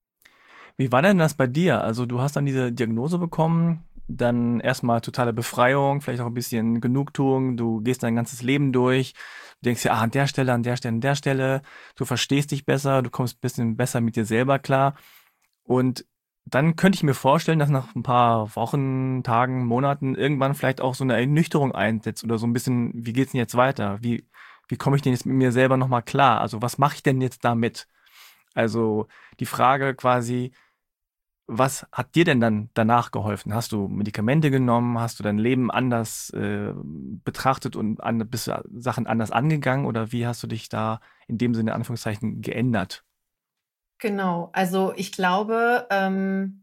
Wie war denn das bei dir? Also du hast dann diese Diagnose bekommen, dann erstmal totale Befreiung, vielleicht auch ein bisschen Genugtuung, du gehst dein ganzes Leben durch, du denkst ja, ah, an der Stelle, an der Stelle, an der Stelle, du verstehst dich besser, du kommst ein bisschen besser mit dir selber klar. Und dann könnte ich mir vorstellen, dass nach ein paar Wochen, Tagen, Monaten irgendwann vielleicht auch so eine Ernüchterung einsetzt oder so ein bisschen, wie geht's denn jetzt weiter? Wie, wie komme ich denn jetzt mit mir selber nochmal klar? Also was mache ich denn jetzt damit? Also die Frage quasi, was hat dir denn dann danach geholfen? Hast du Medikamente genommen? Hast du dein Leben anders äh, betrachtet und an, bist du Sachen anders angegangen? Oder wie hast du dich da in dem Sinne, in Anführungszeichen, geändert? Genau, also ich glaube, ähm,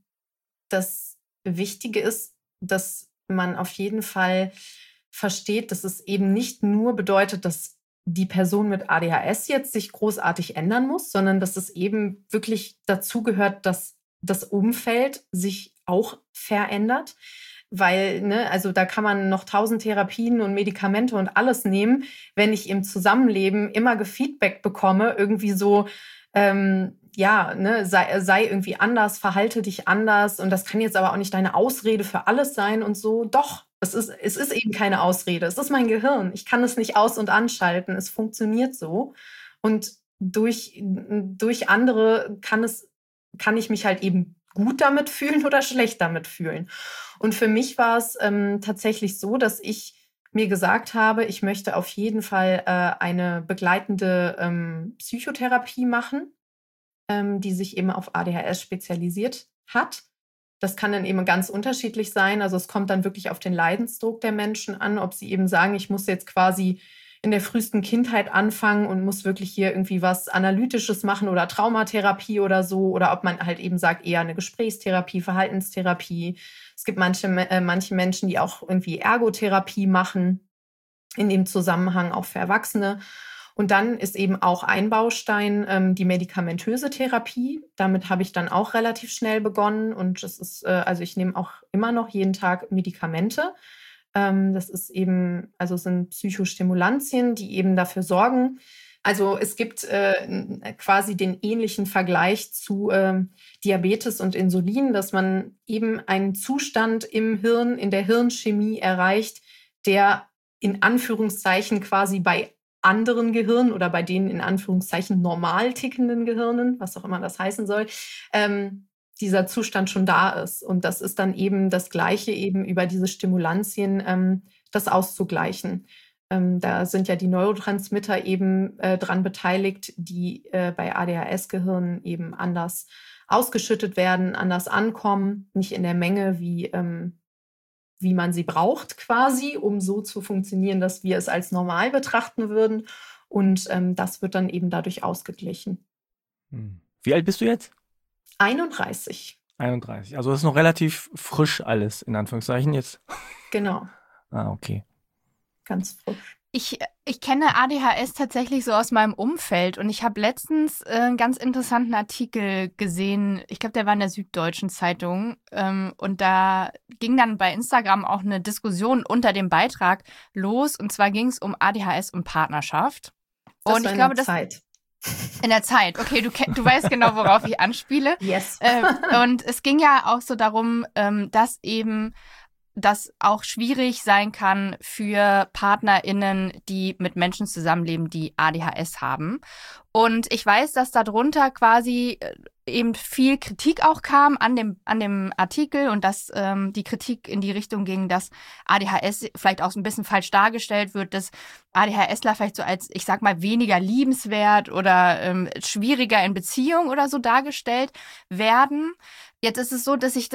das Wichtige ist, dass man auf jeden Fall versteht, dass es eben nicht nur bedeutet, dass die Person mit A D H S jetzt sich großartig ändern muss, sondern dass es eben wirklich dazu gehört, dass das Umfeld sich auch verändert. Weil, ne, also da kann man noch tausend Therapien und Medikamente und alles nehmen. Wenn ich im Zusammenleben immer Gefeedback bekomme, irgendwie so, ähm, ja, ne, sei, sei irgendwie anders, verhalte dich anders. Und das kann jetzt aber auch nicht deine Ausrede für alles sein und so. Doch, es ist, es ist eben keine Ausrede. Es ist mein Gehirn. Ich kann es nicht aus- und anschalten. Es funktioniert so. Und durch, durch andere kann es, kann ich mich halt eben gut damit fühlen oder schlecht damit fühlen. Und für mich war es ähm, tatsächlich so, dass ich mir gesagt habe, ich möchte auf jeden Fall äh, eine begleitende ähm, Psychotherapie machen, ähm, die sich eben auf A D H S spezialisiert hat. Das kann dann eben ganz unterschiedlich sein. Also es kommt dann wirklich auf den Leidensdruck der Menschen an, ob sie eben sagen, ich muss jetzt quasi in der frühesten Kindheit anfangen und muss wirklich hier irgendwie was Analytisches machen oder Traumatherapie oder so. Oder ob man halt eben sagt, eher eine Gesprächstherapie, Verhaltenstherapie. Es gibt manche, äh, manche Menschen, die auch irgendwie Ergotherapie machen, in dem Zusammenhang auch für Erwachsene. Und dann ist eben auch ein Baustein ähm, die medikamentöse Therapie. Damit habe ich dann auch relativ schnell begonnen. Und das ist, äh, also ich nehme auch immer noch jeden Tag Medikamente. Ähm, das ist eben, also sind Psychostimulantien, die eben dafür sorgen. Also es gibt äh, quasi den ähnlichen Vergleich zu äh, Diabetes und Insulin, dass man eben einen Zustand im Hirn, in der Hirnchemie erreicht, der in Anführungszeichen quasi bei anderen Gehirnen oder bei denen in Anführungszeichen normal tickenden Gehirnen, was auch immer das heißen soll, ähm, dieser Zustand schon da ist. Und das ist dann eben das Gleiche, eben über diese Stimulantien ähm, das auszugleichen. Ähm, da sind ja die Neurotransmitter eben äh, dran beteiligt, die äh, bei A D H S-Gehirnen eben anders ausgeschüttet werden, anders ankommen, nicht in der Menge, wie, ähm, wie man sie braucht quasi, um so zu funktionieren, dass wir es als normal betrachten würden. Und ähm, das wird dann eben dadurch ausgeglichen. Hm. Wie alt bist du jetzt? einunddreißig. einunddreißig. Also das ist noch relativ frisch alles, in Anführungszeichen jetzt. Genau, Ah, okay. ganz frisch. Ich, ich kenne A D H S tatsächlich so aus meinem Umfeld und ich habe letztens äh, einen ganz interessanten Artikel gesehen. Ich glaube, der war in der Süddeutschen Zeitung ähm, und da ging dann bei Instagram auch eine Diskussion unter dem Beitrag los und zwar ging es um A D H S und Partnerschaft. Das und war ich in glaube, der das Zeit. in der Zeit. Okay, du, kenn- du weißt genau, worauf ich anspiele. Yes. Ähm, und es ging ja auch so darum, ähm, dass eben das auch schwierig sein kann für PartnerInnen, die mit Menschen zusammenleben, die A D H S haben. Und ich weiß, dass darunter quasi eben viel Kritik auch kam an dem, an dem Artikel und dass ähm, die Kritik in die Richtung ging, dass A D H S vielleicht auch so ein bisschen falsch dargestellt wird, dass ADHSler vielleicht so als, ich sag mal, weniger liebenswert oder ähm, schwieriger in Beziehung oder so dargestellt werden. Jetzt ist es so, dass ich das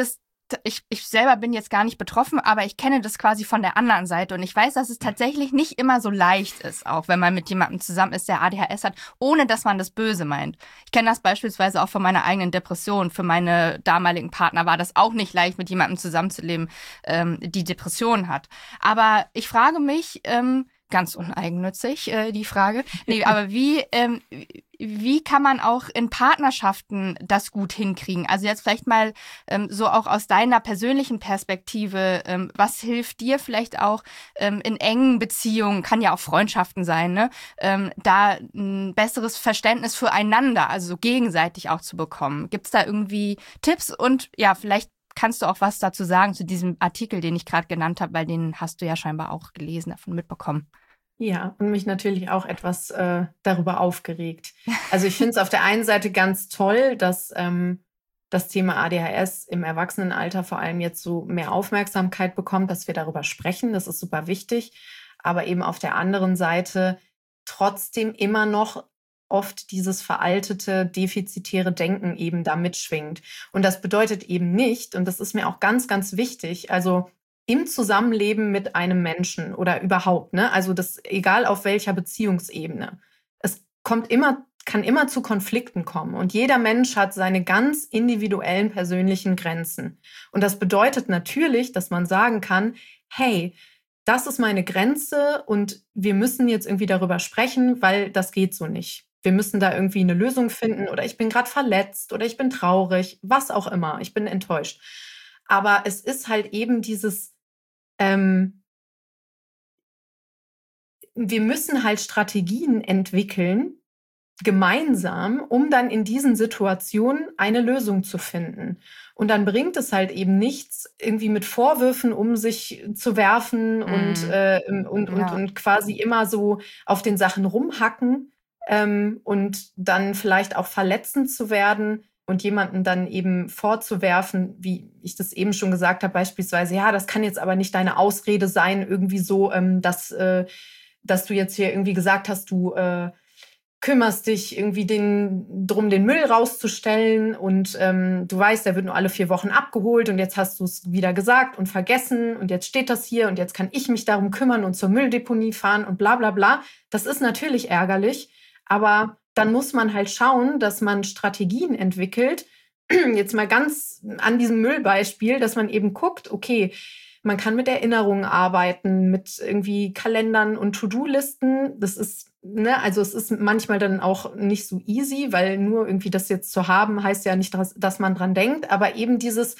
ich, ich selber bin jetzt gar nicht betroffen, aber ich kenne das quasi von der anderen Seite und ich weiß, dass es tatsächlich nicht immer so leicht ist, auch wenn man mit jemandem zusammen ist, der A D H S hat, ohne dass man das Böse meint. Ich kenne das beispielsweise auch von meiner eigenen Depression. Für meine damaligen Partner war das auch nicht leicht, mit jemandem zusammenzuleben, ähm, die Depression hat. Aber ich frage mich, ähm, ganz uneigennützig, äh, die Frage. Nee, aber wie, ähm, wie kann man auch in Partnerschaften das gut hinkriegen? Also jetzt vielleicht mal ähm, so auch aus deiner persönlichen Perspektive, ähm, was hilft dir vielleicht auch ähm, in engen Beziehungen, kann ja auch Freundschaften sein, ne? Ähm, da ein besseres Verständnis füreinander, also so gegenseitig auch zu bekommen. Gibt es da irgendwie Tipps? Und ja, vielleicht kannst du auch was dazu sagen zu diesem Artikel, den ich gerade genannt habe, weil den hast du ja scheinbar auch gelesen, davon mitbekommen. Ja, und mich natürlich auch etwas äh, darüber aufgeregt. Also ich finde es auf der einen Seite ganz toll, dass ähm, das Thema A D H S im Erwachsenenalter vor allem jetzt so mehr Aufmerksamkeit bekommt, dass wir darüber sprechen. Das ist super wichtig. Aber eben auf der anderen Seite trotzdem immer noch oft dieses veraltete, defizitäre Denken eben da mitschwingt. Und das bedeutet eben nicht, und das ist mir auch ganz, ganz wichtig, also im Zusammenleben mit einem Menschen oder überhaupt, ne? Also das, egal auf welcher Beziehungsebene. Es kommt immer, kann immer zu Konflikten kommen. Und jeder Mensch hat seine ganz individuellen persönlichen Grenzen. Und das bedeutet natürlich, dass man sagen kann, hey, das ist meine Grenze und wir müssen jetzt irgendwie darüber sprechen, weil das geht so nicht. Wir müssen da irgendwie eine Lösung finden oder ich bin gerade verletzt oder ich bin traurig, was auch immer, ich bin enttäuscht. Aber es ist halt eben dieses, ähm, wir müssen halt Strategien entwickeln, gemeinsam, um dann in diesen Situationen eine Lösung zu finden. Und dann bringt es halt eben nichts, irgendwie mit Vorwürfen um sich zu werfen mm. und, äh, und, und, ja. und quasi immer so auf den Sachen rumhacken, Ähm, und dann vielleicht auch verletzend zu werden und jemanden dann eben vorzuwerfen, wie ich das eben schon gesagt habe, beispielsweise, ja, das kann jetzt aber nicht deine Ausrede sein, irgendwie so, ähm, dass, äh, dass du jetzt hier irgendwie gesagt hast, du äh, kümmerst dich irgendwie den, drum, den Müll rauszustellen und ähm, du weißt, der wird nur alle vier Wochen abgeholt und jetzt hast du es wieder gesagt und vergessen und jetzt steht das hier und jetzt kann ich mich darum kümmern und zur Mülldeponie fahren und bla bla bla. Das ist natürlich ärgerlich. Aber dann muss man halt schauen, dass man Strategien entwickelt, jetzt mal ganz an diesem Müllbeispiel, dass man eben guckt, okay, man kann mit Erinnerungen arbeiten, mit irgendwie Kalendern und To-Do-Listen. Das ist, ne, also es ist manchmal dann auch nicht so easy, weil nur irgendwie das jetzt zu haben, heißt ja nicht, dass, dass man dran denkt, aber eben dieses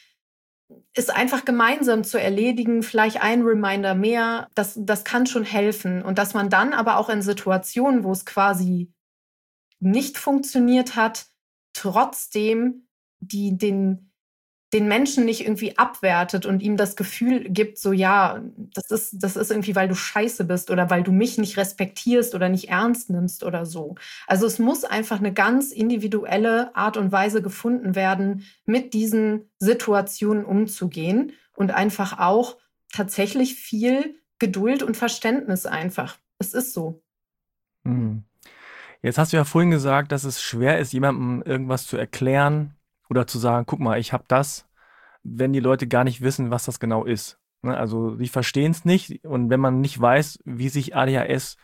ist einfach gemeinsam zu erledigen, vielleicht ein Reminder mehr, das, das kann schon helfen. Und dass man dann aber auch in Situationen, wo es quasi nicht funktioniert hat, trotzdem die, den, den Menschen nicht irgendwie abwertet und ihm das Gefühl gibt, so ja, das ist, das ist irgendwie, weil du scheiße bist oder weil du mich nicht respektierst oder nicht ernst nimmst oder so. Also es muss einfach eine ganz individuelle Art und Weise gefunden werden, mit diesen Situationen umzugehen und einfach auch tatsächlich viel Geduld und Verständnis einfach. Es ist so. Hm. Jetzt hast du ja vorhin gesagt, dass es schwer ist, jemandem irgendwas zu erklären oder zu sagen, guck mal, ich habe das, wenn die Leute gar nicht wissen, was das genau ist. Also sie verstehen es nicht und wenn man nicht weiß, wie sich A D H S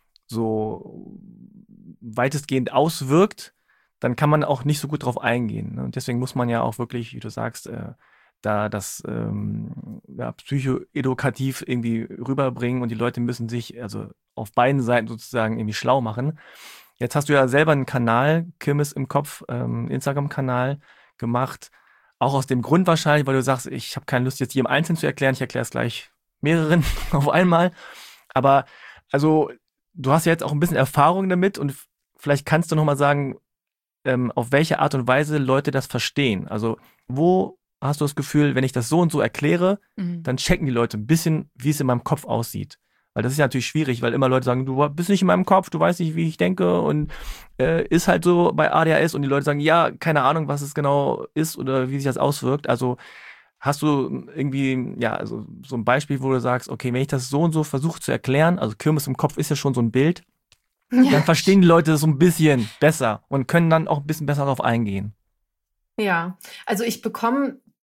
so weitestgehend auswirkt, dann kann man auch nicht so gut drauf eingehen. Und deswegen muss man ja auch wirklich, wie du sagst, äh, da das ähm, ja, psychoedukativ irgendwie rüberbringen und die Leute müssen sich also auf beiden Seiten sozusagen irgendwie schlau machen. Jetzt hast du ja selber einen Kanal, Kirmes im Kopf, ähm, Instagram-Kanal gemacht. Auch aus dem Grund wahrscheinlich, weil du sagst, ich habe keine Lust, jetzt jedem einzeln zu erklären. Ich erkläre es gleich mehreren auf einmal. Aber also du hast ja jetzt auch ein bisschen Erfahrung damit und vielleicht kannst du nochmal sagen, ähm, auf welche Art und Weise Leute das verstehen. Also wo hast du das Gefühl, wenn ich das so und so erkläre, mhm. dann checken die Leute ein bisschen, wie es in meinem Kopf aussieht. Weil das ist ja natürlich schwierig, weil immer Leute sagen, du bist nicht in meinem Kopf, du weißt nicht, wie ich denke und äh, ist halt so bei A D H S und die Leute sagen, ja, keine Ahnung, was es genau ist oder wie sich das auswirkt. Also hast du irgendwie, ja, also so ein Beispiel, wo du sagst, okay, wenn ich das so und so versuche zu erklären, also Kirmes im Kopf ist ja schon so ein Bild, ja. Dann verstehen die Leute das so ein bisschen besser und können dann auch ein bisschen besser darauf eingehen. Ja, also ich bekomme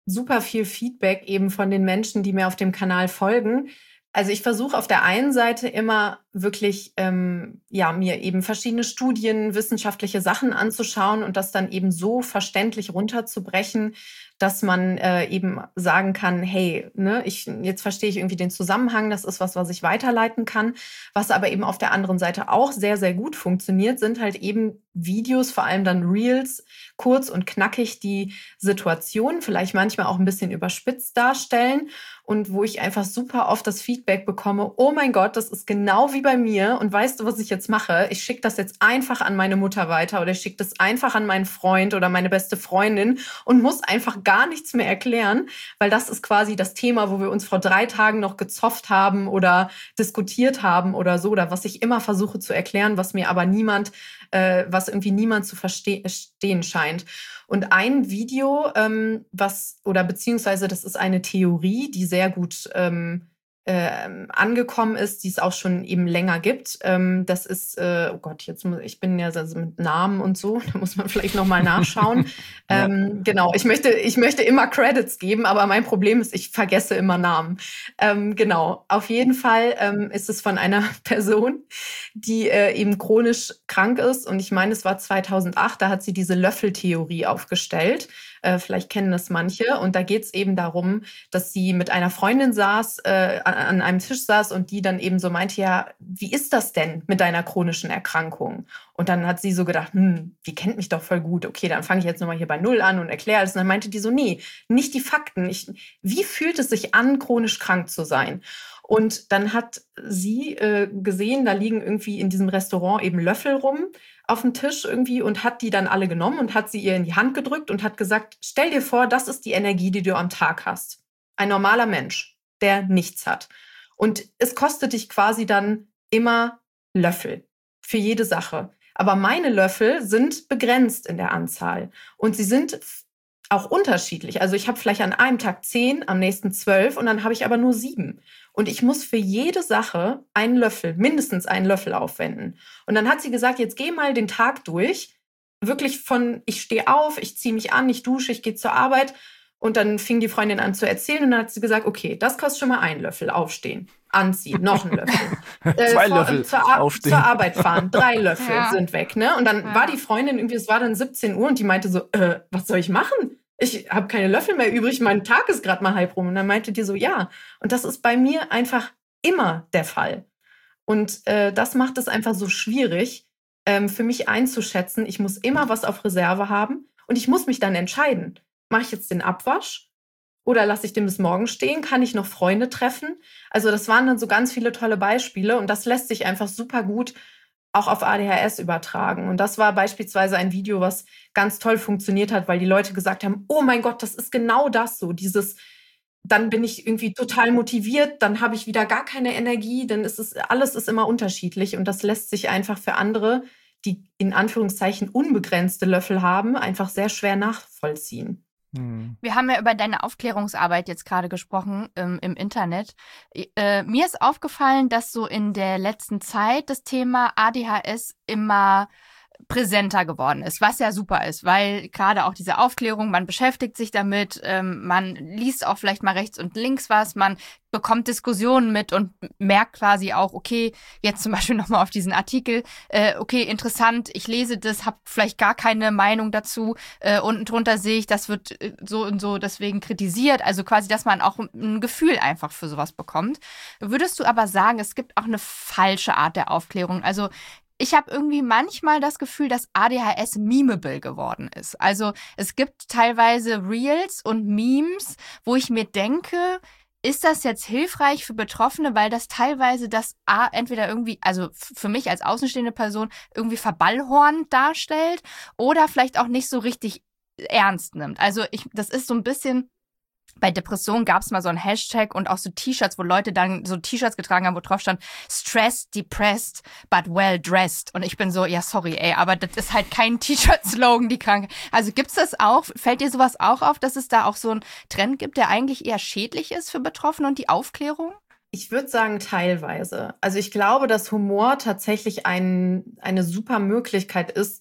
super viel Feedback eben von den Menschen, die mir auf dem Kanal folgen. Also ich versuche auf der einen Seite immer wirklich, ähm, ja, mir eben verschiedene Studien, wissenschaftliche Sachen anzuschauen und das dann eben so verständlich runterzubrechen, dass man äh, eben sagen kann, hey, ne, ich, jetzt verstehe ich irgendwie den Zusammenhang, das ist was, was ich weiterleiten kann. Was aber eben auf der anderen Seite auch sehr, sehr gut funktioniert, sind halt eben Videos, vor allem dann Reels, kurz und knackig die Situation, vielleicht manchmal auch ein bisschen überspitzt darstellen und wo ich einfach super oft das Feedback bekomme, oh mein Gott, das ist genau wie bei mir und weißt du, was ich jetzt mache? Ich schicke das jetzt einfach an meine Mutter weiter oder ich schicke das einfach an meinen Freund oder meine beste Freundin und muss einfach gar nichts mehr erklären, weil das ist quasi das Thema, wo wir uns vor drei Tagen noch gezofft haben oder diskutiert haben oder so, oder was ich immer versuche zu erklären, was mir aber niemand, äh, was irgendwie niemand zu verstehen scheint. Und ein Video, ähm, was, oder beziehungsweise das ist eine Theorie, die sehr gut ähm, äh, angekommen ist, die es auch schon eben länger gibt. Ähm, das ist, äh, oh Gott, jetzt muss, ich bin ja so mit Namen und so, da muss man vielleicht nochmal nachschauen. ja. ähm, genau, ich möchte, ich möchte immer Credits geben, aber mein Problem ist, ich vergesse immer Namen. Ähm, genau, auf jeden Fall ähm, ist es von einer Person, die äh, eben chronisch krank ist. Und ich meine, es war zweitausendacht, da hat sie diese Löffeltheorie aufgestellt. Äh, vielleicht kennen das manche. Und da geht es eben darum, dass sie mit einer Freundin saß, äh, an, an einem Tisch saß und die dann eben so meinte, ja, wie ist das denn mit deiner chronischen Erkrankung? Und dann hat sie so gedacht, hm, die kennt mich doch voll gut. Okay, dann fange ich jetzt nochmal hier bei Null an und erkläre alles. Und dann meinte die so, nee, nicht die Fakten. Ich, wie fühlt es sich an, chronisch krank zu sein? Und dann hat sie äh, gesehen, da liegen irgendwie in diesem Restaurant eben Löffel rum auf dem Tisch irgendwie und hat die dann alle genommen und hat sie ihr in die Hand gedrückt und hat gesagt, stell dir vor, das ist die Energie, die du am Tag hast. Ein normaler Mensch, der nichts hat. Und es kostet dich quasi dann immer Löffel für jede Sache. Aber meine Löffel sind begrenzt in der Anzahl und sie sind auch unterschiedlich. Also ich habe vielleicht an einem Tag zehn, am nächsten zwölf und dann habe ich aber nur sieben. Und ich muss für jede Sache einen Löffel, mindestens einen Löffel aufwenden. Und dann hat sie gesagt, jetzt geh mal den Tag durch. Wirklich von, ich stehe auf, ich ziehe mich an, ich dusche, ich gehe zur Arbeit. Und dann fing die Freundin an zu erzählen und dann hat sie gesagt, okay, das kostet schon mal einen Löffel, aufstehen, anziehen, noch einen Löffel. äh, Zwei vor, Löffel, zur, Ar- aufstehen. zur Arbeit fahren, drei Löffel ja. sind weg. Ne? Und dann ja. war die Freundin irgendwie, es war dann siebzehn Uhr und die meinte so, äh, was soll ich machen? Ich habe keine Löffel mehr übrig, mein Tag ist gerade mal halb rum. Und dann meinte die so, ja. Und das ist bei mir einfach immer der Fall. Und äh, das macht es einfach so schwierig, ähm, für mich einzuschätzen. Ich muss immer was auf Reserve haben und ich muss mich dann entscheiden. Mache ich jetzt den Abwasch oder lasse ich den bis morgen stehen? Kann ich noch Freunde treffen? Also das waren dann so ganz viele tolle Beispiele und das lässt sich einfach super gut auch auf A D H S übertragen. Und das war beispielsweise ein Video, was ganz toll funktioniert hat, weil die Leute gesagt haben, oh mein Gott, das ist genau das so, dieses, dann bin ich irgendwie total motiviert, dann habe ich wieder gar keine Energie, dann ist es, alles ist immer unterschiedlich und das lässt sich einfach für andere, die in Anführungszeichen unbegrenzte Löffel haben, einfach sehr schwer nachvollziehen. Wir haben ja über deine Aufklärungsarbeit jetzt gerade gesprochen ähm, im Internet. Äh, mir ist aufgefallen, dass so in der letzten Zeit das Thema A D H S immer präsenter geworden ist, was ja super ist, weil gerade auch diese Aufklärung, man beschäftigt sich damit, ähm, man liest auch vielleicht mal rechts und links was, man bekommt Diskussionen mit und merkt quasi auch, okay, jetzt zum Beispiel nochmal auf diesen Artikel, äh, okay, interessant, ich lese das, habe vielleicht gar keine Meinung dazu, äh, unten drunter sehe ich, das wird äh, so und so deswegen kritisiert, also quasi, dass man auch ein Gefühl einfach für sowas bekommt. Würdest du aber sagen, es gibt auch eine falsche Art der Aufklärung, also ich habe irgendwie manchmal das Gefühl, dass A D H S memeable geworden ist. Also es gibt teilweise Reels und Memes, wo ich mir denke, ist das jetzt hilfreich für Betroffene, weil das teilweise das A, entweder irgendwie, also für mich als außenstehende Person, irgendwie verballhornend darstellt oder vielleicht auch nicht so richtig ernst nimmt. Also ich, das ist so ein bisschen... Bei Depressionen gab es mal so einen Hashtag und auch so T-Shirts, wo Leute dann so T-Shirts getragen haben, wo drauf stand, stressed, depressed, but well dressed. Und ich bin so, ja sorry, ey, aber das ist halt kein T-Shirt-Slogan, die Kranke. Also gibt's das auch? Fällt dir sowas auch auf, dass es da auch so einen Trend gibt, der eigentlich eher schädlich ist für Betroffene und die Aufklärung? Ich würde sagen teilweise. Also ich glaube, dass Humor tatsächlich ein, eine super Möglichkeit ist,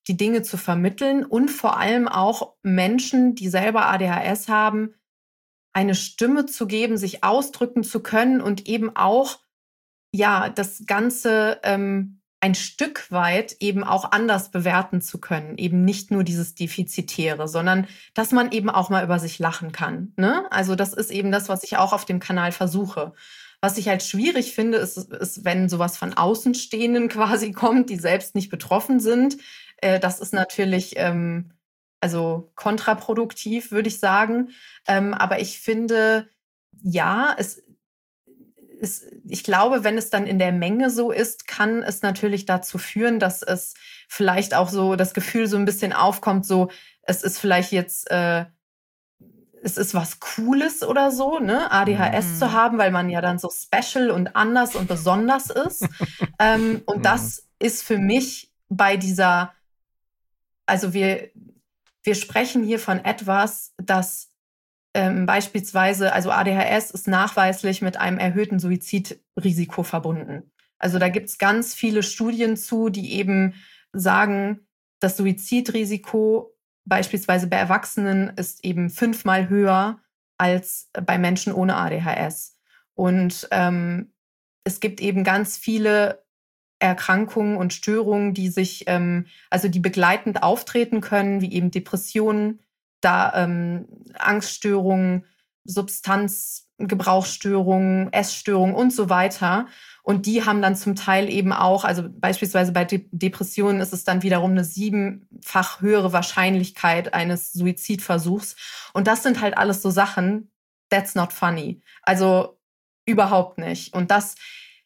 die Dinge zu vermitteln und vor allem auch Menschen, die selber A D H S haben, eine Stimme zu geben, sich ausdrücken zu können und eben auch ja das Ganze ähm, ein Stück weit eben auch anders bewerten zu können. Eben nicht nur dieses Defizitäre, sondern dass man eben auch mal über sich lachen kann. Ne? Also das ist eben das, was ich auch auf dem Kanal versuche. Was ich halt schwierig finde, ist, ist, wenn sowas von Außenstehenden quasi kommt, die selbst nicht betroffen sind. Äh, das ist natürlich ähm, also kontraproduktiv, würde ich sagen. Ähm, aber ich finde, ja, es ist, ich glaube, wenn es dann in der Menge so ist, kann es natürlich dazu führen, dass es vielleicht auch so das Gefühl so ein bisschen aufkommt, so es ist vielleicht jetzt äh, es ist was Cooles oder so, ne, A D H S Mhm. zu haben, weil man ja dann so special und anders und besonders ist. ähm, und Mhm. das ist für mich bei dieser, also wir, wir sprechen hier von etwas, das ähm, beispielsweise, also A D H S ist nachweislich mit einem erhöhten Suizidrisiko verbunden. Also da gibt es ganz viele Studien zu, die eben sagen, das Suizidrisiko beispielsweise bei Erwachsenen ist eben fünfmal höher als bei Menschen ohne A D H S. Und ähm, es gibt eben ganz viele Erkrankungen und Störungen, die sich, ähm, also die begleitend auftreten können, wie eben Depressionen, da ähm, Angststörungen, Substanzgebrauchsstörungen, Essstörungen und so weiter. Und die haben dann zum Teil eben auch, also beispielsweise bei De- Depressionen ist es dann wiederum eine siebenfach höhere Wahrscheinlichkeit eines Suizidversuchs. Und das sind halt alles so Sachen, that's not funny. Also überhaupt nicht. Und das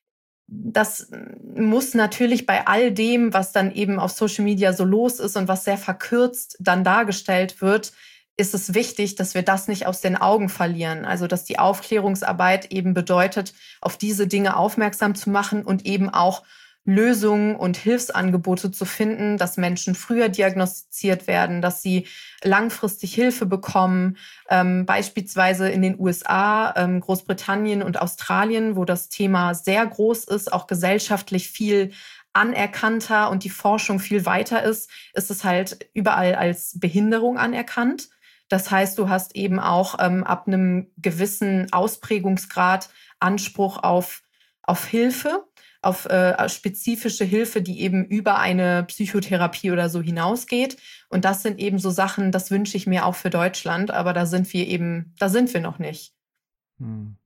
Das muss natürlich bei all dem, was dann eben auf Social Media so los ist und was sehr verkürzt dann dargestellt wird, ist es wichtig, dass wir das nicht aus den Augen verlieren. Also, dass die Aufklärungsarbeit eben bedeutet, auf diese Dinge aufmerksam zu machen und eben auch Lösungen und Hilfsangebote zu finden, dass Menschen früher diagnostiziert werden, dass sie langfristig Hilfe bekommen, ähm, beispielsweise in den U S A, ähm, Großbritannien und Australien, wo das Thema sehr groß ist, auch gesellschaftlich viel anerkannter und die Forschung viel weiter ist, ist es halt überall als Behinderung anerkannt. Das heißt, du hast eben auch ähm, ab einem gewissen Ausprägungsgrad Anspruch auf, auf Hilfe, auf äh, spezifische Hilfe, die eben über eine Psychotherapie oder so hinausgeht. Und das sind eben so Sachen, das wünsche ich mir auch für Deutschland, aber da sind wir eben, da sind wir noch nicht. Hm.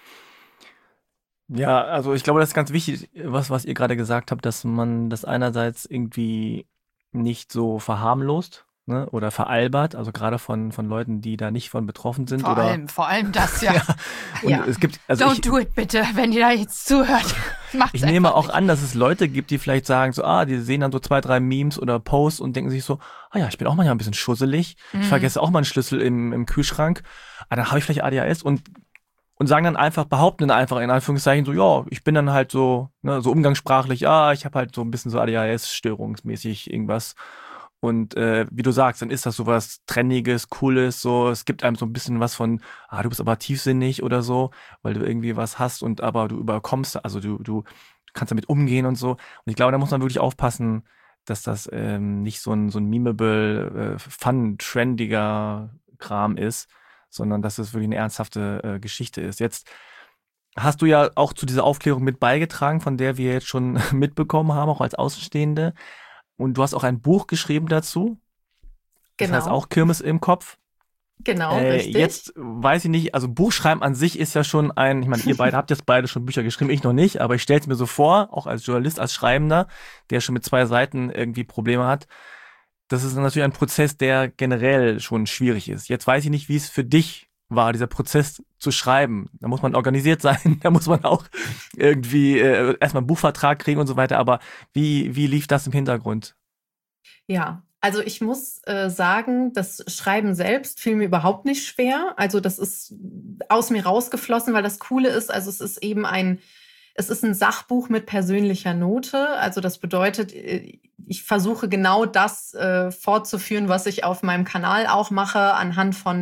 Ja, also ich glaube, das ist ganz wichtig, was, was ihr gerade gesagt habt, dass man das einerseits irgendwie nicht so verharmlost, ne, oder veralbert, also gerade von, von Leuten, die da nicht von betroffen sind. Vor oder allem, vor allem das, ja. Ja. Und Ja. es gibt, also Don't ich, do it bitte, wenn ihr da jetzt zuhört. Macht's ich nehme einfach auch nicht. an, dass es Leute gibt, die vielleicht sagen, so, ah, die sehen dann so zwei, drei Memes oder Posts und denken sich so, ah ja, ich bin auch manchmal ein bisschen schusselig, Mhm. ich vergesse auch mal einen Schlüssel im, im Kühlschrank, ah, dann habe ich vielleicht A D H S und und sagen dann einfach, behaupten dann einfach in Anführungszeichen so, ja, ich bin dann halt so, ne, so umgangssprachlich, ah, ich habe halt so ein bisschen so A D H S-störungsmäßig irgendwas. Und äh, wie du sagst, dann ist das so was Trendiges, Cooles, so, es gibt einem so ein bisschen was von, ah, du bist aber tiefsinnig oder so, weil du irgendwie was hast und aber du überkommst, also du, du kannst damit umgehen und so. Und ich glaube, da muss man wirklich aufpassen, dass das ähm, nicht so ein, so ein memeable, äh, fun, trendiger Kram ist, sondern dass es wirklich eine ernsthafte äh, Geschichte ist. Jetzt hast du ja auch zu dieser Aufklärung mit beigetragen, von der wir jetzt schon mitbekommen haben, auch als Außenstehende. Und du hast auch ein Buch geschrieben dazu. Das Genau. heißt auch Kirmes im Kopf. Genau, Äh, richtig. jetzt weiß ich nicht, also Buchschreiben an sich ist ja schon ein, ich meine, ihr beide habt jetzt beide schon Bücher geschrieben, ich noch nicht, aber ich stelle es mir so vor, auch als Journalist, als Schreibender, der schon mit zwei Seiten irgendwie Probleme hat. Das ist natürlich ein Prozess, der generell schon schwierig ist. Jetzt weiß ich nicht, wie es für dich war, dieser Prozess zu schreiben. Da muss man organisiert sein, da muss man auch irgendwie äh, erstmal einen Buchvertrag kriegen und so weiter. Aber wie, wie lief das im Hintergrund? Ja, also ich muss äh, sagen, das Schreiben selbst fiel mir überhaupt nicht schwer. Also das ist aus mir rausgeflossen, weil das Coole ist, also es ist eben ein, es ist ein Sachbuch mit persönlicher Note. Also das bedeutet, ich versuche genau das äh, fortzuführen, was ich auf meinem Kanal auch mache, anhand von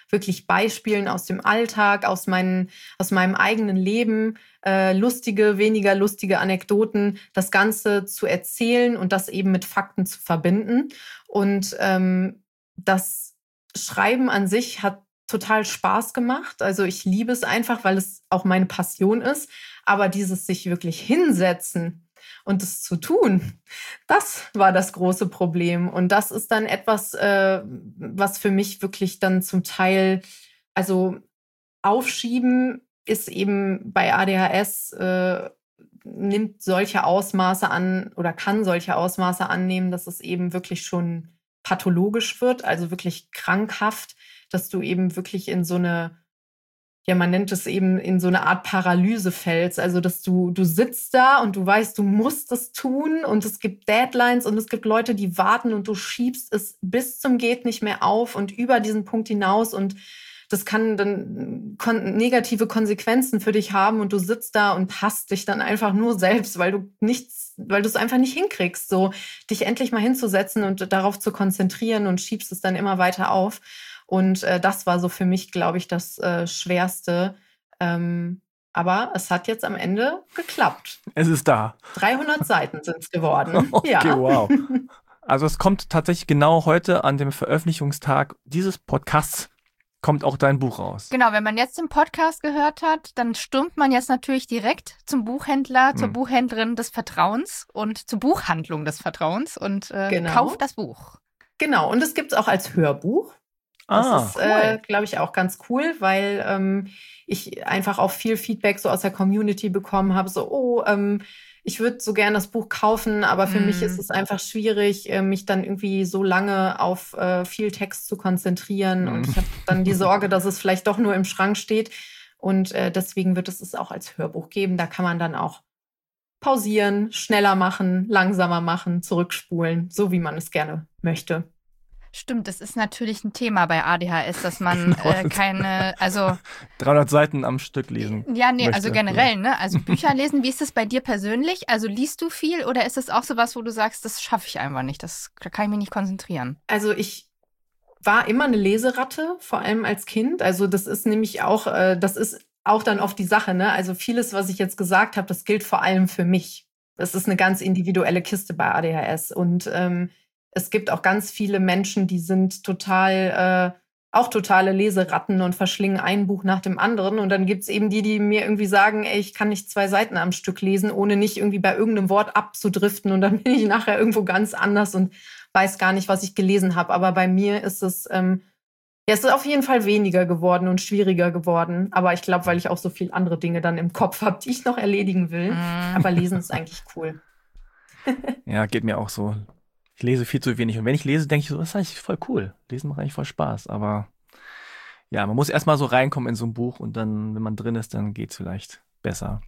wirklich Beispielen aus dem Alltag, aus, meinen, aus meinem eigenen Leben, äh, lustige, weniger lustige Anekdoten, das Ganze zu erzählen und das eben mit Fakten zu verbinden. Und ähm, das Schreiben an sich hat total Spaß gemacht. Also ich liebe es einfach, weil es auch meine Passion ist. Aber dieses sich wirklich hinsetzen und es zu tun, das war das große Problem. Und das ist dann etwas, äh, was für mich wirklich dann zum Teil, also aufschieben ist eben bei A D H S, äh, nimmt solche Ausmaße an oder kann solche Ausmaße annehmen, dass es eben wirklich schon pathologisch wird, also wirklich krankhaft, dass du eben wirklich in so eine, ja, man nennt es eben in so eine Art Paralyse fällst, also dass du, du sitzt da und du weißt, du musst es tun und es gibt Deadlines und es gibt Leute, die warten und du schiebst es bis zum geht nicht mehr auf und über diesen Punkt hinaus und das kann dann kon- negative Konsequenzen für dich haben und du sitzt da und hasst dich dann einfach nur selbst, weil du nichts, weil du es einfach nicht hinkriegst, so dich endlich mal hinzusetzen und darauf zu konzentrieren und schiebst es dann immer weiter auf. Und äh, das war so für mich, glaube ich, das äh, Schwerste. Ähm, aber es hat jetzt am Ende geklappt. Es ist da. dreihundert Seiten sind es geworden. Okay, ja. Wow. Also es kommt tatsächlich genau heute an dem Veröffentlichungstag dieses Podcasts kommt auch dein Buch raus. Genau, wenn man jetzt den Podcast gehört hat, dann stürmt man jetzt natürlich direkt zum Buchhändler, zur Hm. Buchhändlerin des Vertrauens und zur Buchhandlung des Vertrauens und äh, Genau. kauft das Buch. Genau, und es gibt es auch als Hörbuch. Das Ah, ist, äh, glaube ich, auch ganz cool, weil ähm, ich einfach auch viel Feedback so aus der Community bekommen habe, so, oh, ähm, ich würde so gern das Buch kaufen, aber für Mm. mich ist es einfach schwierig, äh, mich dann irgendwie so lange auf äh, viel Text zu konzentrieren. Mm. Und ich habe dann die Sorge, dass es vielleicht doch nur im Schrank steht. Und äh, deswegen wird es es auch als Hörbuch geben. Da kann man dann auch pausieren, schneller machen, langsamer machen, zurückspulen, so wie man es gerne möchte. Stimmt, das ist natürlich ein Thema bei A D H S, dass man Genau. äh, keine, also dreihundert Seiten am Stück lesen. ja, nee, möchte. also generell, ne? Also Bücher lesen, wie ist das bei dir persönlich? Also liest du viel oder ist es auch sowas, wo du sagst, das schaffe ich einfach nicht, das, da kann ich mich nicht konzentrieren? Also ich war immer eine Leseratte, vor allem als Kind. Also das ist nämlich auch, äh, das ist auch dann oft die Sache, ne? Also vieles, was ich jetzt gesagt habe, das gilt vor allem für mich. Das ist eine ganz individuelle Kiste bei A D H S. Und ähm, es gibt auch ganz viele Menschen, die sind total, äh, auch totale Leseratten und verschlingen ein Buch nach dem anderen. Und dann gibt's eben die, die mir irgendwie sagen, ey, ich kann nicht zwei Seiten am Stück lesen, ohne nicht irgendwie bei irgendeinem Wort abzudriften. Und dann bin ich nachher irgendwo ganz anders und weiß gar nicht, was ich gelesen habe. Aber bei mir ist es, ähm, ja, es ist auf jeden Fall weniger geworden und schwieriger geworden. Aber ich glaube, weil ich auch so viele andere Dinge dann im Kopf habe, die ich noch erledigen will. Mm. Aber lesen ist eigentlich cool. Ja, geht mir auch so. Ich lese viel zu wenig. Und wenn ich lese, denke ich so, das ist eigentlich voll cool. Lesen macht eigentlich voll Spaß. Aber ja, man muss erstmal so reinkommen in so ein Buch und dann, wenn man drin ist, dann geht's vielleicht besser.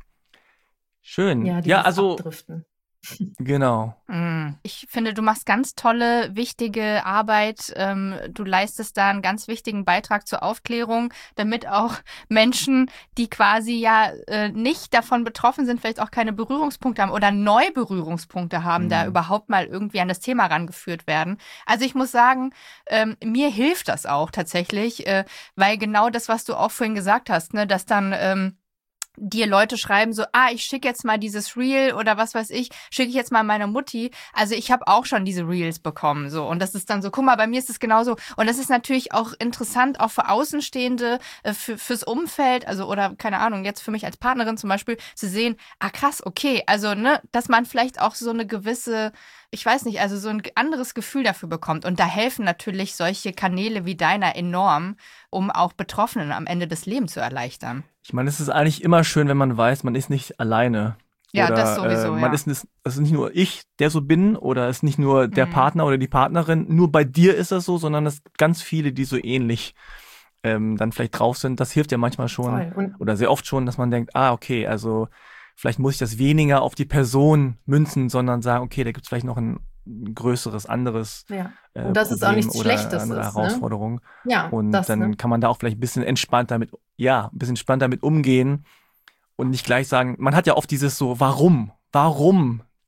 Schön. Ja, Ja, dieses also, Abdriften. genau. Mm. Ich finde, du machst ganz tolle, wichtige Arbeit. Ähm, du leistest da einen ganz wichtigen Beitrag zur Aufklärung, damit auch Menschen, die quasi ja äh, nicht davon betroffen sind, vielleicht auch keine Berührungspunkte haben oder neue Berührungspunkte haben, Mhm. da überhaupt mal irgendwie an das Thema rangeführt werden. Also ich muss sagen, ähm, mir hilft das auch tatsächlich, äh, weil genau das, was du auch vorhin gesagt hast, ne, dass dann ähm, dir Leute schreiben so, ah, ich schicke jetzt mal dieses Reel oder was weiß ich, schicke ich jetzt mal meiner Mutti. Also ich habe auch schon diese Reels bekommen so und das ist dann so, guck mal, bei mir ist es genauso und das ist natürlich auch interessant, auch für Außenstehende, äh, für, fürs Umfeld, also oder keine Ahnung, jetzt für mich als Partnerin zum Beispiel, zu sehen, ah krass, okay, also ne, dass man vielleicht auch so eine gewisse, ich weiß nicht, also so ein anderes Gefühl dafür bekommt und da helfen natürlich solche Kanäle wie deiner enorm, um auch Betroffenen am Ende das Leben zu erleichtern. Ich meine, es ist eigentlich immer schön, wenn man weiß, man ist nicht alleine. Ja, oder, das sowieso, äh, man ja. ist nicht, es ist nicht nur ich, der so bin, oder es ist nicht nur der Mhm. Partner oder die Partnerin, nur bei dir ist das so, sondern es gibt ganz viele, die so ähnlich ähm, dann vielleicht drauf sind. Das hilft ja manchmal schon Voll. Und oder sehr oft schon, dass man denkt, ah, okay, also vielleicht muss ich das weniger auf die Person münzen, sondern sagen, okay, da gibt es vielleicht noch ein größeres, anderes ja. äh, Und dass es auch Problem nichts oder Schlechtes andere ist, ne? Herausforderung. Ja, Und das, dann ne? kann man da auch vielleicht ein bisschen entspannter mit, ja, ein bisschen entspannter mit umgehen und nicht gleich sagen, man hat ja oft dieses so, warum? Warum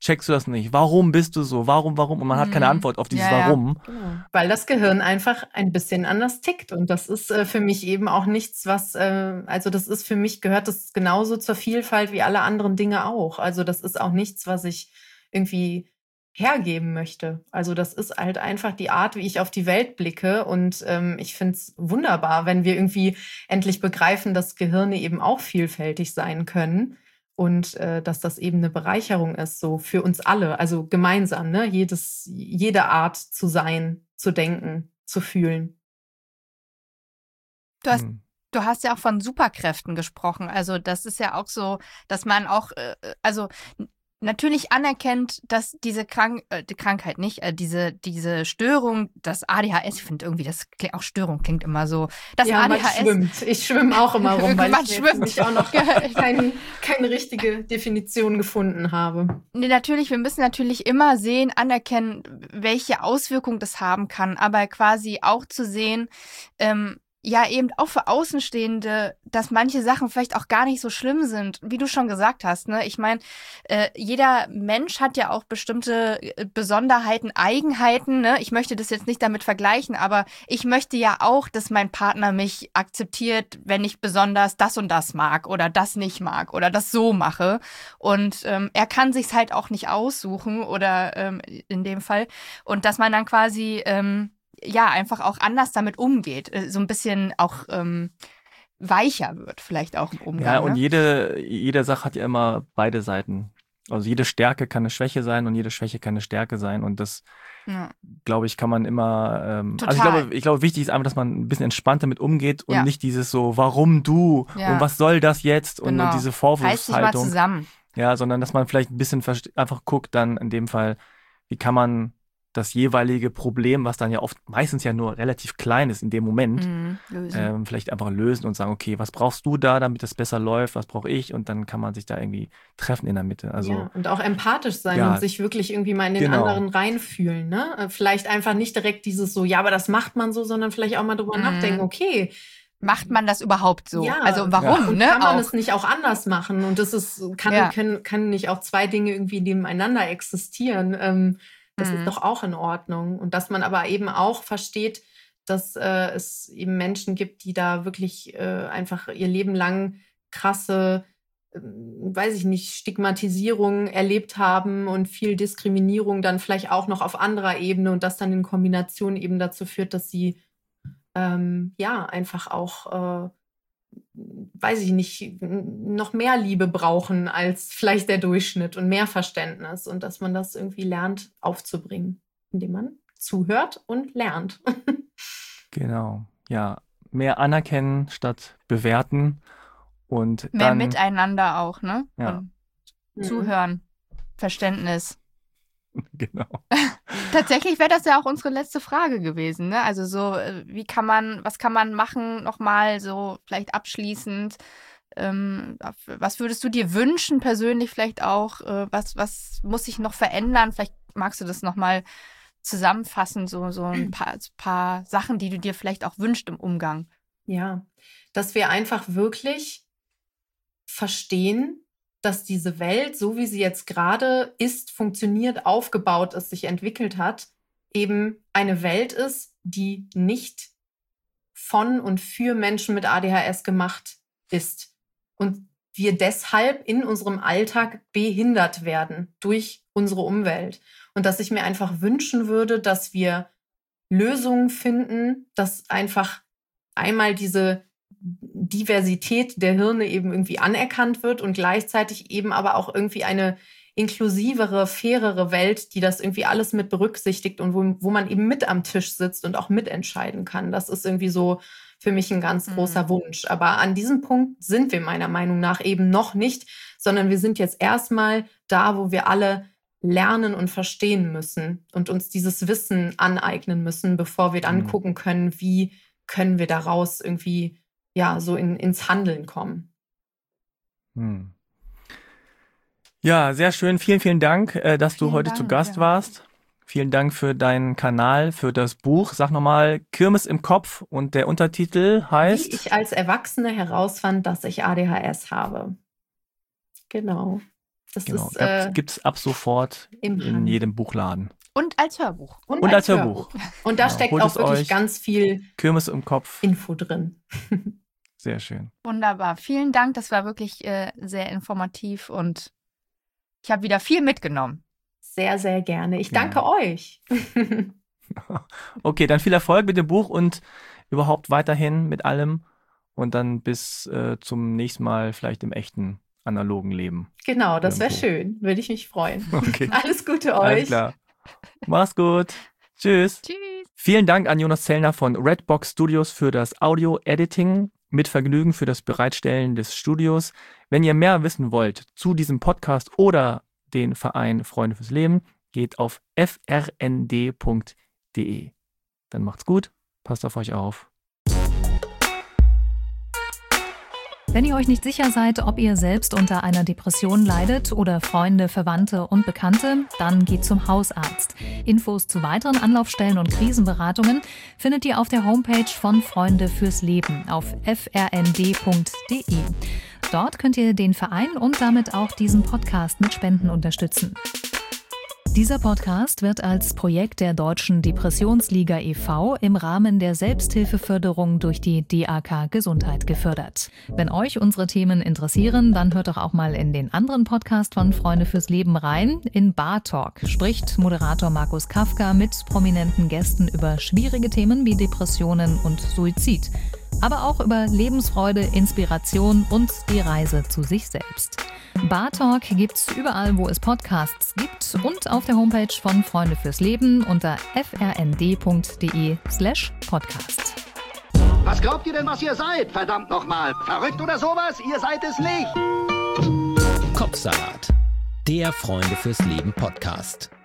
checkst du das nicht. Warum bist du so? Warum, warum? Und man hat keine Antwort auf dieses ja, ja. Warum. Genau. Weil das Gehirn einfach ein bisschen anders tickt. Und das ist äh, für mich eben auch nichts, was, äh, also das ist für mich, gehört das genauso zur Vielfalt wie alle anderen Dinge auch. Also das ist auch nichts, was ich irgendwie hergeben möchte. Also das ist halt einfach die Art, wie ich auf die Welt blicke. Und ähm, ich finde es wunderbar, wenn wir irgendwie endlich begreifen, dass Gehirne eben auch vielfältig sein können. Und äh, dass das eben eine Bereicherung ist, so für uns alle, also gemeinsam, ne? Jedes, jede Art zu sein, zu denken, zu fühlen. Du hast, Hm. du hast ja auch von Superkräften gesprochen. Also das ist ja auch so, dass man auch, äh, also natürlich anerkennt, dass diese Krank äh, die Krankheit nicht, äh, diese, diese Störung, das A D H S, ich finde irgendwie, das klingt, auch Störung klingt immer so. Das ja, A D H S man schwimmt. Ich schwimme auch immer rum, weil man ich schwimmt. nicht auch noch kein, keine richtige Definition gefunden habe. Nee, natürlich, wir müssen natürlich immer sehen, anerkennen, welche Auswirkungen das haben kann, aber quasi auch zu sehen, ähm, ja, eben auch für Außenstehende, dass manche Sachen vielleicht auch gar nicht so schlimm sind, wie du schon gesagt hast, ne? Ich meine, äh, jeder Mensch hat ja auch bestimmte Besonderheiten, Eigenheiten, ne? Ich möchte das jetzt nicht damit vergleichen, aber ich möchte ja auch, dass mein Partner mich akzeptiert, wenn ich besonders das und das mag oder das nicht mag oder das so mache. Und ähm, er kann sich's halt auch nicht aussuchen oder ähm, in dem Fall. Und dass man dann quasi ähm, ja, einfach auch anders damit umgeht, so ein bisschen auch ähm, weicher wird vielleicht auch im Umgang. Ja, und ne? jede, jede Sache hat ja immer beide Seiten. Also jede Stärke kann eine Schwäche sein und jede Schwäche kann eine Stärke sein und das, Ja. glaube ich, kann man immer, ähm, Total. also ich glaube, ich glaube, wichtig ist einfach, dass man ein bisschen entspannter mit umgeht und Ja. nicht dieses so, warum du Ja. und was soll das jetzt und, Genau. und diese Reiß dich mal Vorwurfshaltung. zusammen. Ja, sondern dass man vielleicht ein bisschen verste- einfach guckt dann in dem Fall, wie kann man das jeweilige Problem, was dann ja oft meistens ja nur relativ klein ist in dem Moment, Mhm, lösen. ähm, vielleicht einfach lösen und sagen, okay, was brauchst du da, damit es besser läuft, was brauche ich? Und dann kann man sich da irgendwie treffen in der Mitte. Also ja, und auch empathisch sein Ja. und sich wirklich irgendwie mal in den Genau. anderen reinfühlen. Ne? Äh, Vielleicht einfach nicht direkt dieses so, ja, aber das macht man so, sondern vielleicht auch mal drüber Mhm. nachdenken, okay, Macht man das überhaupt so? Ja. Also warum, und ne? kann man Auch. es nicht auch anders machen? Und das ist, kann, Ja. können, können nicht auch zwei Dinge irgendwie nebeneinander existieren. Ähm, das Mhm. ist doch auch in Ordnung. Und dass man aber eben auch versteht, dass äh, es eben Menschen gibt, die da wirklich äh, einfach ihr Leben lang krasse, äh, weiß ich nicht, Stigmatisierung erlebt haben und viel Diskriminierung dann vielleicht auch noch auf anderer Ebene und das dann in Kombination eben dazu führt, dass sie ähm, ja einfach auch, äh, weiß ich nicht, n- noch mehr Liebe brauchen als vielleicht der Durchschnitt und mehr Verständnis und dass man das irgendwie lernt aufzubringen, indem man zuhört und lernt. genau, ja, mehr anerkennen statt bewerten und Mehr dann miteinander auch, ne? Ja. Und zuhören, Verständnis. genau. Tatsächlich wäre das ja auch unsere letzte Frage gewesen, ne? Also so, äh, wie kann man, was kann man machen, nochmal so vielleicht abschließend? Ähm, was würdest du dir wünschen, persönlich vielleicht auch? Äh, was, was muss sich noch verändern? Vielleicht magst du das nochmal zusammenfassen, so, so ein paar, paar Sachen, die du dir vielleicht auch wünschst im Umgang. Ja, dass wir einfach wirklich verstehen, dass diese Welt, so wie sie jetzt gerade ist, funktioniert, aufgebaut ist, sich entwickelt hat, eben eine Welt ist, die nicht von und für Menschen mit A D H S gemacht ist. Und wir deshalb in unserem Alltag behindert werden durch unsere Umwelt. Und dass ich mir einfach wünschen würde, dass wir Lösungen finden, dass einfach einmal diese Diversität der Hirne eben irgendwie anerkannt wird und gleichzeitig eben aber auch irgendwie eine inklusivere, fairere Welt, die das irgendwie alles mit berücksichtigt und wo, wo man eben mit am Tisch sitzt und auch mitentscheiden kann. Das ist irgendwie so für mich ein ganz Mhm. großer Wunsch. Aber an diesem Punkt sind wir meiner Meinung nach eben noch nicht, sondern wir sind jetzt erstmal da, wo wir alle lernen und verstehen müssen und uns dieses Wissen aneignen müssen, bevor wir dann Mhm. gucken können, wie können wir daraus irgendwie ja so in, ins Handeln kommen. Hm. Ja, sehr schön. Vielen, vielen Dank, äh, dass du Vielen heute Dank, zu Gast ja. warst. Vielen Dank für deinen Kanal, für das Buch. Sag nochmal, Kirmes im Kopf und der Untertitel Wie heißt? ich als Erwachsene herausfand, dass ich A D H S habe. Genau. Das Genau. ist äh, gibt es ab sofort in jedem Buchladen. Und als Hörbuch. Und, Und als, als Hörbuch. Hörbuch. Und da genau. steckt Holt auch wirklich ganz viel Kirmes im Kopf. Info drin. Sehr schön. Wunderbar. Vielen Dank. Das war wirklich äh, sehr informativ und ich habe wieder viel mitgenommen. Sehr, sehr gerne. Ich danke ja. euch. Okay, dann viel Erfolg mit dem Buch und überhaupt weiterhin mit allem. Und dann bis äh, zum nächsten Mal vielleicht im echten analogen Leben. Genau, das wäre schön. Würde ich mich freuen. Okay. Alles Gute euch. Alles klar. Mach's gut. Tschüss. Tschüss. Vielen Dank an Jonas Zellner von Redbox Studios für das Audio-Editing. Mit Vergnügen für das Bereitstellen des Studios. Wenn ihr mehr wissen wollt zu diesem Podcast oder den Verein Freunde fürs Leben, geht auf f r n d punkt d e. Dann macht's gut, passt auf euch auf. Wenn ihr euch nicht sicher seid, ob ihr selbst unter einer Depression leidet oder Freunde, Verwandte und Bekannte, dann geht zum Hausarzt. Infos zu weiteren Anlaufstellen und Krisenberatungen findet ihr auf der Homepage von Freunde fürs Leben auf f r n d punkt d e. Dort könnt ihr den Verein und damit auch diesen Podcast mit Spenden unterstützen. Dieser Podcast wird als Projekt der Deutschen Depressionsliga e V im Rahmen der Selbsthilfeförderung durch die D A K Gesundheit gefördert. Wenn euch unsere Themen interessieren, dann hört doch auch mal in den anderen Podcast von Freunde fürs Leben rein. In Bar Talk spricht Moderator Markus Kafka mit prominenten Gästen über schwierige Themen wie Depressionen und Suizid. Aber auch über Lebensfreude, Inspiration und die Reise zu sich selbst. Bar Talk gibt's überall, wo es Podcasts gibt und auf der Homepage von Freunde fürs Leben unter f r n d punkt d e slash podcast. Was glaubt ihr denn, was ihr seid? Verdammt nochmal. Verrückt oder sowas? Ihr seid es nicht. Kopfsalat, der Freunde fürs Leben Podcast.